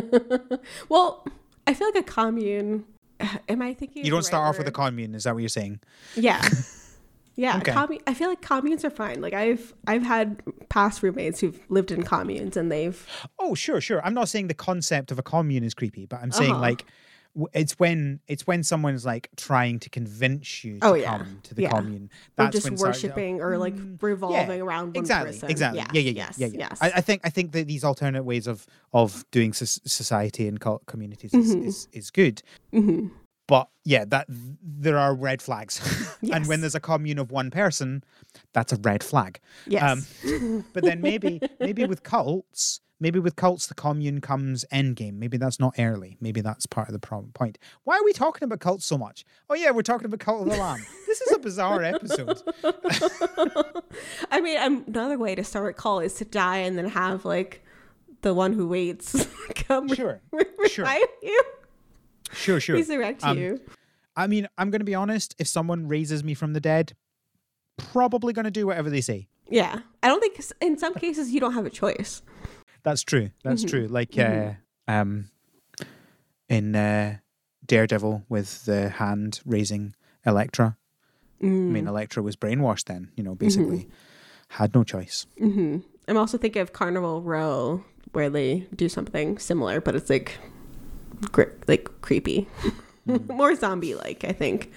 Well, I feel like a commune. Am I thinking? you don't start off with a commune. Is that what you're saying? Yeah. Yeah, Okay. I feel like communes are fine. Like I've had past roommates who've lived in communes and they've Oh, sure. I'm not saying the concept of a commune is creepy, but I'm saying Uh-huh. like it's when someone's like trying to convince you to Oh, yeah. come to the Yeah. commune. or That's just when starts- worshiping or like revolving around one exactly, person. Exactly. Yes, Yeah. Yes. I think that these alternate ways of doing society and cult communities is good. But yeah, that there are red flags, and Yes. when there's a commune of one person, that's a red flag. Yes. But then maybe with cults, the commune comes endgame. Maybe that's not early. Maybe that's part of the point. Why are we talking about cults so much? Oh yeah, we're talking about Cult of the Lamb. This is a bizarre episode. I mean, another way to start a call is to die and then have like the one who waits come Sure. revive you, Sure. resurrect you. I mean, I'm going to be honest. If someone raises me from the dead, probably going to do whatever they say. Yeah, I don't think in some cases you don't have a choice. That's true. That's true. Like in Daredevil with the hand raising Elektra. I mean, Elektra was brainwashed then, basically had no choice. I'm also thinking of Carnival Row where they do something similar, but it's like creepy, more zombie-like, I think.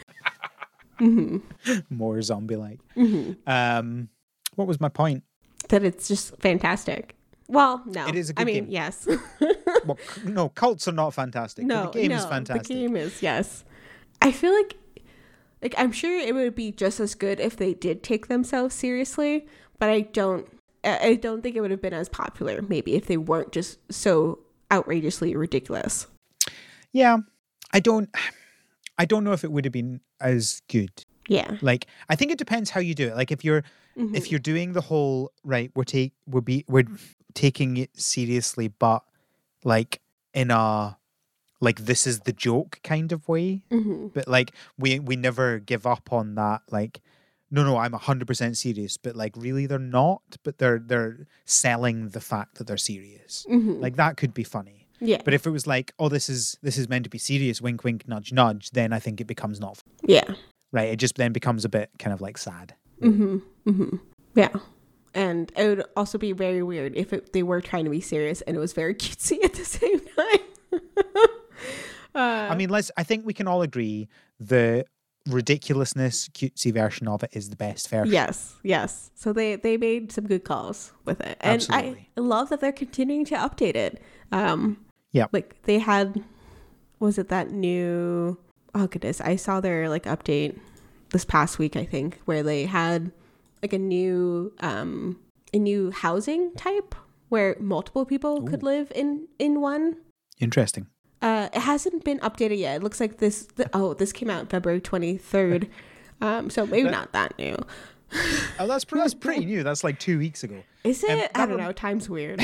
More zombie-like. What was my point? That it's just fantastic. Well, no, It is a good game. Yes. Well, no, cults are not fantastic. No, but the game is fantastic. The game is, yes. I feel like I'm sure it would be just as good if they did take themselves seriously, but I don't think it would have been as popular maybe if they weren't just so outrageously ridiculous. Yeah, I don't know if it would have been as good. Yeah. Like, I think it depends how you do it. Like, if you're doing the whole right, we're taking it seriously, but like in a like this is the joke kind of way. But like we never give up on that. Like, no, I'm 100% serious, but like really they're not. But they're selling the fact that they're serious. Like that could be funny. Yeah. But if it was like, oh, this is meant to be serious, wink, wink, nudge, nudge, then I think it becomes not. Yeah. Right. It just then becomes a bit kind of like sad. Yeah. And it would also be very weird if they were trying to be serious and it was very cutesy at the same time. I mean, I think we can all agree the ridiculousness, cutesy version of it is the best version. Yes. So they made some good calls with it. And Absolutely. I love that they're continuing to update it. Yeah. Like they had, was it that new, oh goodness, I saw their like update this past week, I think, where they had like a new housing type where multiple people could live in one. Interesting. It hasn't been updated yet. It looks like this came out February 23rd. So maybe not that new. Oh, that's pretty new. That's like 2 weeks ago. Is it? I don't know. Time's weird.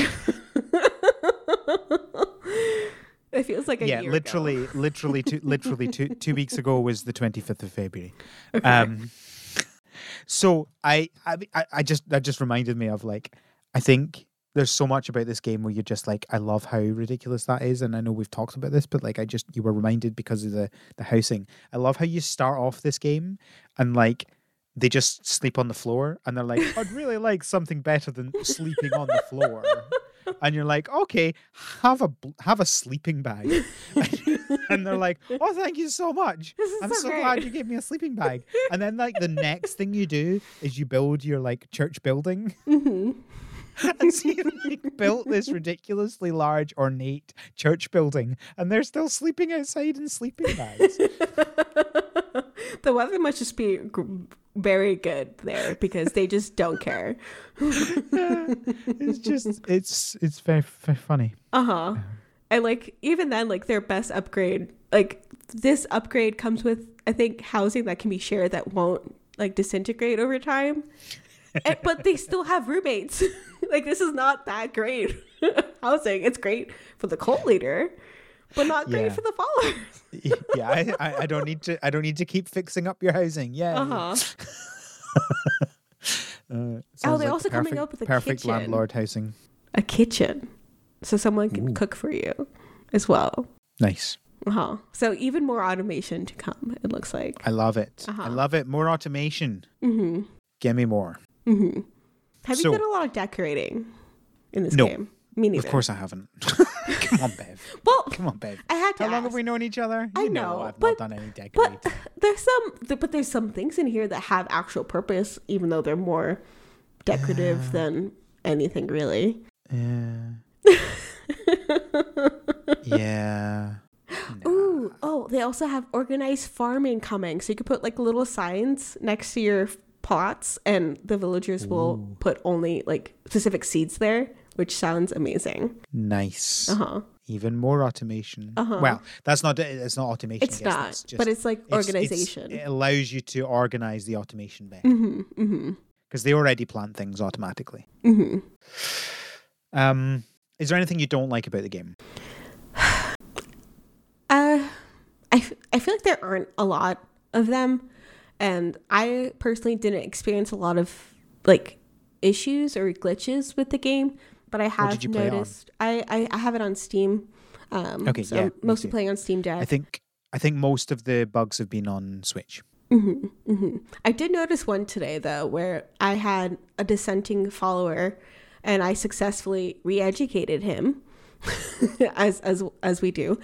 It feels like a year literally, ago. literally, two weeks ago was the 25th of February. Okay. So that just reminded me of like, I think there's so much about this game where you're just like, I love how ridiculous that is. And I know we've talked about this, but like, you were reminded because of the housing. I love how you start off this game and like, they just sleep on the floor and they're like, I'd really like something better than sleeping on the floor. And you're like, okay, have a sleeping bag. And they're like, oh, thank you so much. I'm so glad you gave me a sleeping bag. And then like the next thing you do is you build your like church building. Mm-hmm. And so you like built this ridiculously large, ornate church building, and they're still sleeping outside in sleeping bags. The weather must just be very good there because they just don't care. It's very, very funny. And like even then, like their best upgrade, like this upgrade comes with, I think, housing that can be shared that won't like disintegrate over time. But they still have roommates. Like this is not that great housing. It's great for the cult leader, but not great for the followers. Yeah, I don't need to keep fixing up your housing. Yeah. They're like also coming up with a perfect kitchen. landlord housing. A kitchen, so someone can cook for you as well. Nice. So even more automation to come. It looks like. I love it. I love it. More automation. Mm-hmm. Give me more. Mm-hmm. Have you done a lot of decorating in this No, game? Me neither. Of course I haven't. Come on, Bev. Well, come on, Bev. I had to How long ask. have we known each other? I know I've not done any decorating. But there's some things in here that have actual purpose, even though they're more decorative than anything really. Yeah. Yeah. Ooh, oh, they also have organized farming coming. So you could put like little signs next to your plots and the villagers will put only like specific seeds there, which sounds amazing. Nice. Even more automation. Well, it's not automation. It's not, but it's like organization. It allows you to organize the automation better. Because they already plan things automatically. Is there anything you don't like about the game? I feel like there aren't a lot of them, and I personally didn't experience a lot of like issues or glitches with the game, but I have noticed I have it on Steam. Okay, so yeah, I'm mostly playing on Steam Deck. I think most of the bugs have been on Switch. I did notice one today though, where I had a dissenting follower, and I successfully re-educated him, as we do,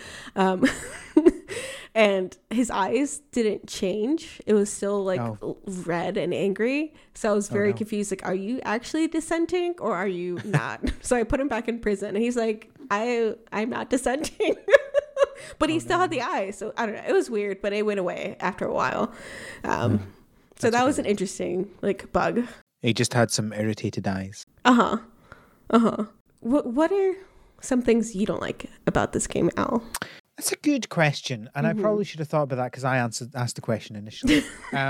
and his eyes didn't change. It was still like red and angry. So I was very confused. Like, are you actually dissenting or are you not? So I put him back in prison, and he's like, I'm not dissenting. But he still had the eye. So I don't know. It was weird, but it went away after a while. So that was an interesting like bug. He just had some irritated eyes. What are some things you don't like about this game, Al? That's a good question, and I probably should have thought about that because I asked the question initially. I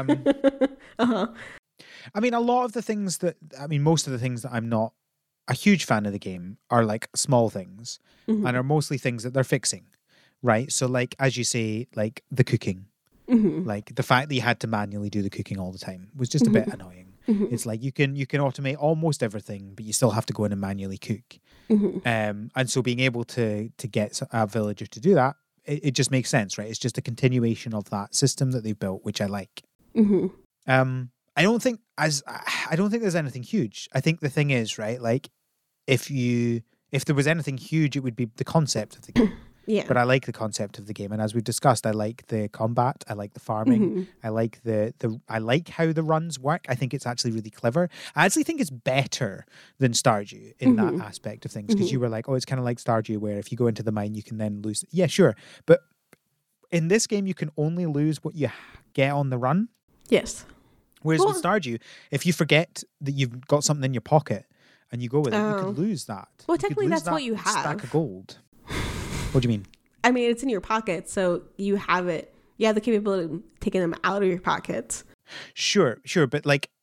mean, most of the things that I'm not a huge fan of the game are like small things, and are mostly things that they're fixing, right? So, like as you say, like the cooking, like the fact that you had to manually do the cooking all the time was just a bit annoying. It's like you can automate almost everything, but you still have to go in and manually cook. And so being able to get a villager to do that, it just makes sense, right? It's just a continuation of that system that they've built, which I like. I don't think there's anything huge. I think the thing is, right, like if there was anything huge, it would be the concept of the game. Yeah. But I like the concept of the game, and as we've discussed, I like the combat, I like the farming, I like I like how the runs work. I think it's actually really clever. I actually think it's better than Stardew in that aspect of things, because you were like, oh, it's kind of like Stardew where if you go into the mine, you can then lose. Yeah, sure. But in this game, you can only lose what you get on the run. Yes. Whereas with Stardew, if you forget that you've got something in your pocket and you go with it, you could lose that. Well, technically, that's what you have. Stack of gold. What do you mean? I mean, it's in your pocket, so you have it. You have the capability of taking them out of your pockets. Sure. But like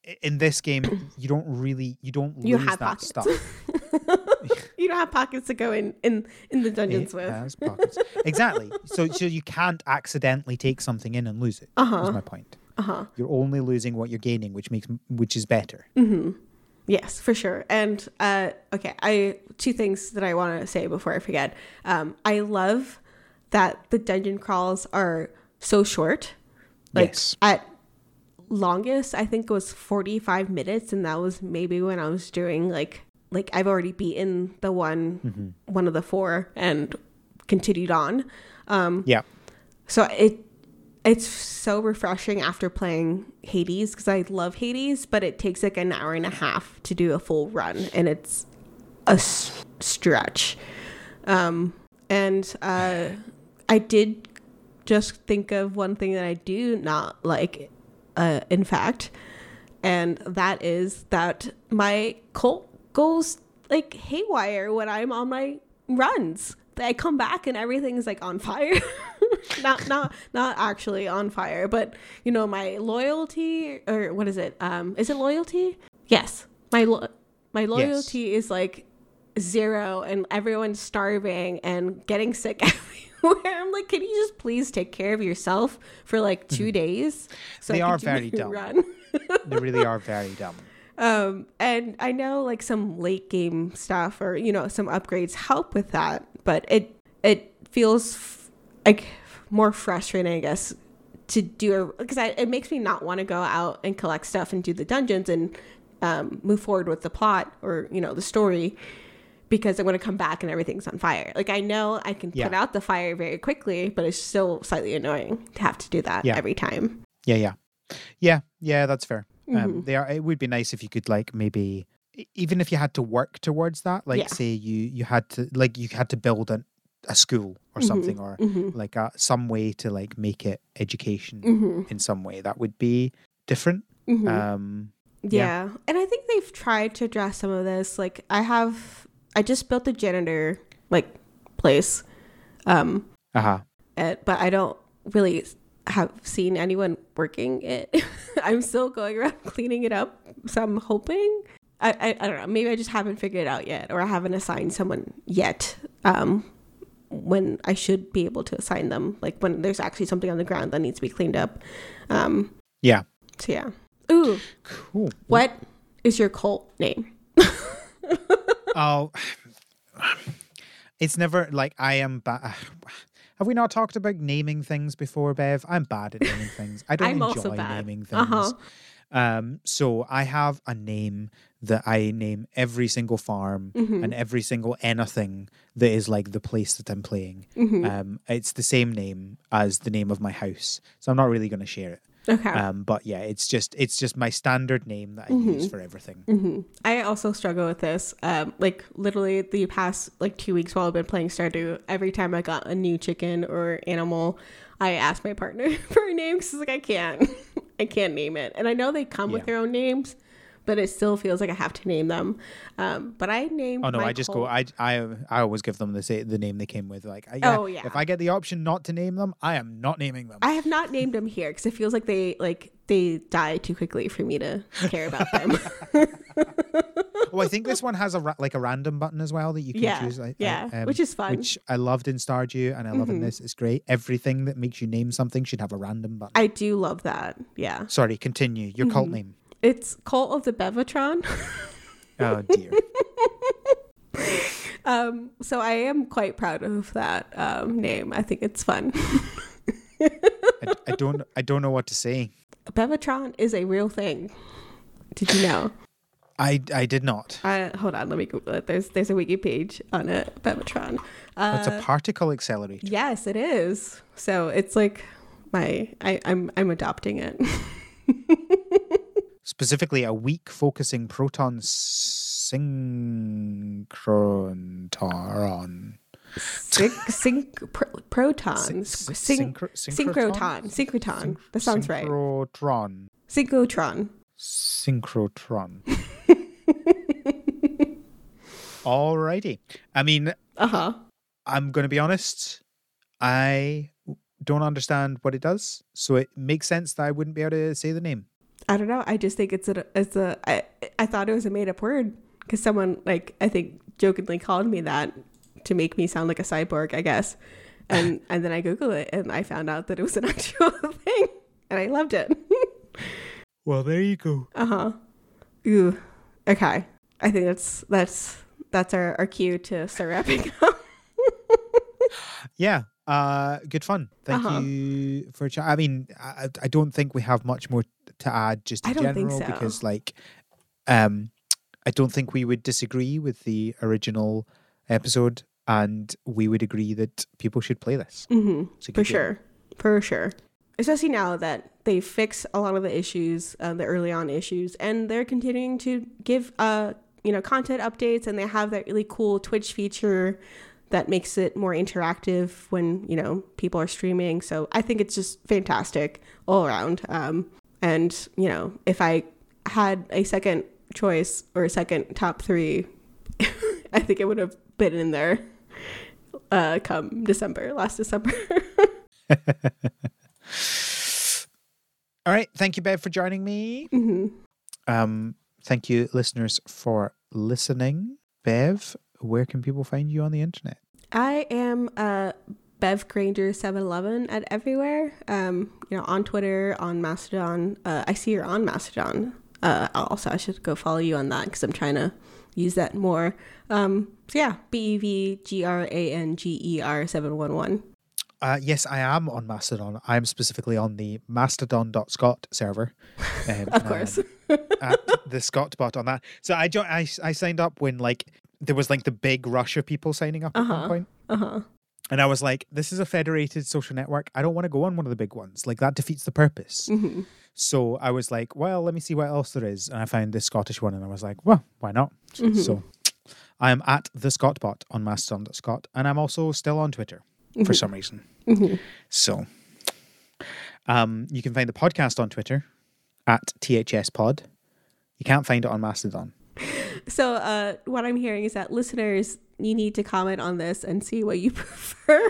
in this game, you don't You lose have that pockets. stuff. You don't have pockets to go in the dungeons It with. has pockets. Exactly. So you can't accidentally take something in and lose it. Uh-huh. Is my point. Uh-huh. You're only losing what you're gaining, which is better. Yes, for sure. And okay, two things that I want to say before I forget. I love that the dungeon crawls are so short. Like Yes. at longest, I think it was 45 minutes, and that was maybe when I was doing like I've already beaten the one of the four and continued on. Yeah. So it's so refreshing after playing Hades, because I love Hades, but it takes like an hour and a half to do a full run, and it's a stretch. And I did just think of one thing that I do not like, in fact, and that is that my cult goes like haywire when I'm on my runs. I come back and everything's like on fire. not actually on fire, but you know, my loyalty, or what is it? Is it loyalty? Yes. My loyalty is like 0, and everyone's starving and getting sick everywhere. I'm like, can you just please take care of yourself for like 2 days? So They I are can do very my dumb. run. They really are very dumb. And I know like some late game stuff, or you know, some upgrades help with that, but it feels like more frustrating, I guess, to do because it makes me not want to go out and collect stuff and do the dungeons and move forward with the plot, or you know, the story, because I'm going to come back and everything's on fire. Like, I know I can put out the fire very quickly, but it's still slightly annoying to have to do that every time. Yeah, that's fair. It would be nice if you could, like, maybe even if you had to work towards that, like say you had to build a school or something, or like some way to like make it education in some way that would be different. Yeah. And I think they've tried to address some of this. Like, I just built a janitor like place, but I don't really have seen anyone working it. I'm still going around cleaning it up, so I'm hoping. I don't know, maybe I just haven't figured it out yet, or I haven't assigned someone yet, when I should be able to assign them, like when there's actually something on the ground that needs to be cleaned up. So yeah. Ooh, cool. What is your cult name? Oh, it's never like I am bad. Have we not talked about naming things before, Bev? I'm bad at naming things. I don't I'm enjoy also bad. naming things. So I have a name that I name every single farm and every single anything that is like the place that I'm playing. It's the same name as the name of my house, so I'm not really going to share it. Okay. But yeah, it's just my standard name that I use for everything. I also struggle with this. Like literally the past like 2 weeks while I've been playing Stardew, every time I got a new chicken or animal, I asked my partner for a name, because like I can't name it. And I know they come with their own names, but it still feels like I have to name them. But I named. Oh no, my I just cult. I always give them the name they came with. Like, if I get the option not to name them, I am not naming them. I have not named them here because it feels like they die too quickly for me to care about them. Oh, I think this one has a random button as well that you can choose. Which is fun. Which I loved in Stardew, and I love in this. It's great. Everything that makes you name something should have a random button. I do love that. Yeah. Sorry, continue. Your cult name. It's Cult of the Bevatron. Oh dear. So I am quite proud of that name. I think it's fun. I don't know what to say. Bevatron is a real thing. Did you know? I did not. Hold on, let me Google it. There's a wiki page on it. Bevatron. It's a particle accelerator. Yes, it is. So it's like I'm adopting it. Specifically, a weak focusing proton synchrotron. Synchrotron. That sounds right. Synchrotron. Synchrotron. Alrighty. I mean, I'm going to be honest. I don't understand what it does, so it makes sense that I wouldn't be able to say the name. I don't know. I just think I thought it was a made up word because someone, like, I think jokingly called me that to make me sound like a cyborg, I guess. And then I Googled it and I found out that it was an actual thing and I loved it. Well, there you go. Ooh. Okay. I think that's our cue to start wrapping up. Yeah. Good fun. Thank you for I mean, I don't think we have much more to add just in general because like I don't think we would disagree with the original episode and we would agree that people should play this. For sure. Especially now that they fix a lot of the issues, the early on issues, and they're continuing to give content updates, and they have that really cool Twitch feature that makes it more interactive when, people are streaming. So I think it's just fantastic all around. And, if I had a second choice or a second top 3, I think it would have been in there come last December. All right. Thank you, Bev, for joining me. Thank you, listeners, for listening. Bev, where can people find you on the internet? I am Bev Granger 711 at everywhere. On Twitter, on Mastodon. I see you're on Mastodon. Also, I should go follow you on that because I'm trying to use that more. So yeah, BEVGRANGER 711. Yes, I am on Mastodon. I'm specifically on the mastodon.scot server. Of course. At the Scotbot on that. So I signed up when like there was like the big rush of people signing up at one point. And I was like, this is a federated social network. I don't want to go on one of the big ones. Like that defeats the purpose. So I was like, well, let me see what else there is. And I found this Scottish one and I was like, well, why not? So I am at the Scotbot on mastodon.scot. And I'm also still on Twitter for some reason. So you can find the podcast on Twitter at THSpod. You can't find it on Mastodon. So what I'm hearing is that listeners, you need to comment on this and see what you prefer.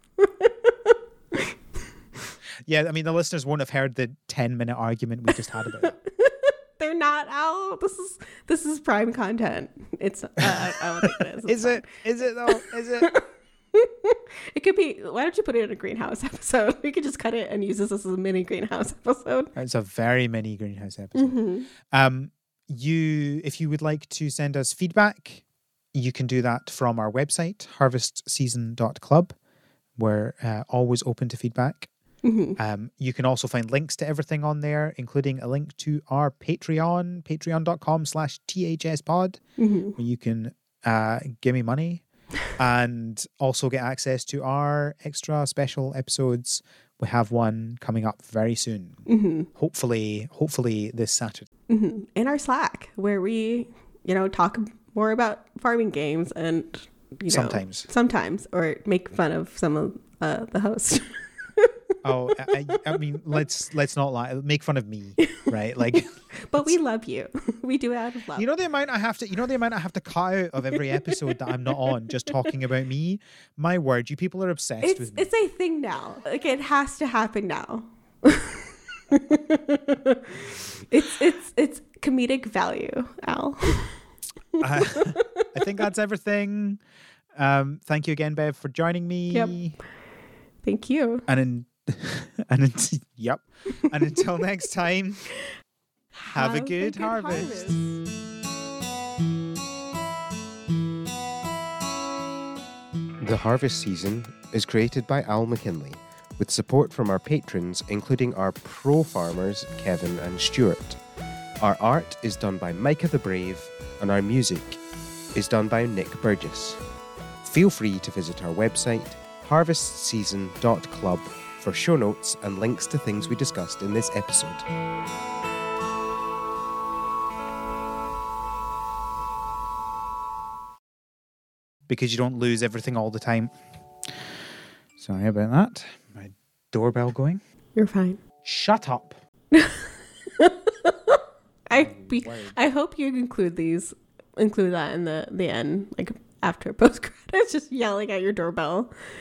Yeah, I mean, the listeners won't have heard the 10-minute argument we just had about it. They're not out. This is prime content. It's I don't think it is. Is it? Is it though? Is it? It could be. Why don't you put it in a greenhouse episode? We could just cut it and use this as a mini greenhouse episode. It's a very mini greenhouse episode. If you would like to send us feedback, you can do that from our website, harvestseason.club. We're always open to feedback. You can also find links to everything on there, including a link to our Patreon, patreon.com/THSpod, where you can give me money and also get access to our extra special episodes. We have one coming up very soon. Hopefully this Saturday. In our Slack, where we, talk more about farming games and sometimes or make fun of some of the hosts. Oh, I mean, let's not lie. Make fun of me, right? Like, but we love you. We do it out of love. You know the amount I have to cut out of every episode that I'm not on, just talking about me. My word, you people are obsessed with me. It's a thing now. Like it has to happen now. It's comedic value, Al. I think that's everything. Thank you again, Bev, for joining me. Yep. Thank you. And until next time, have a good harvest. The Harvest Season is created by Al McKinley, with support from our patrons, including our pro farmers, Kevin and Stuart. Our art is done by Micah the Brave, and our music is done by Nick Burgess. Feel free to visit our website, harvestseason.club, for show notes and links to things we discussed in this episode. Because you don't lose everything all the time. Sorry about that. My doorbell going. You're fine. Shut up. I hope you include that in the end, like after post credits, just yelling at your doorbell.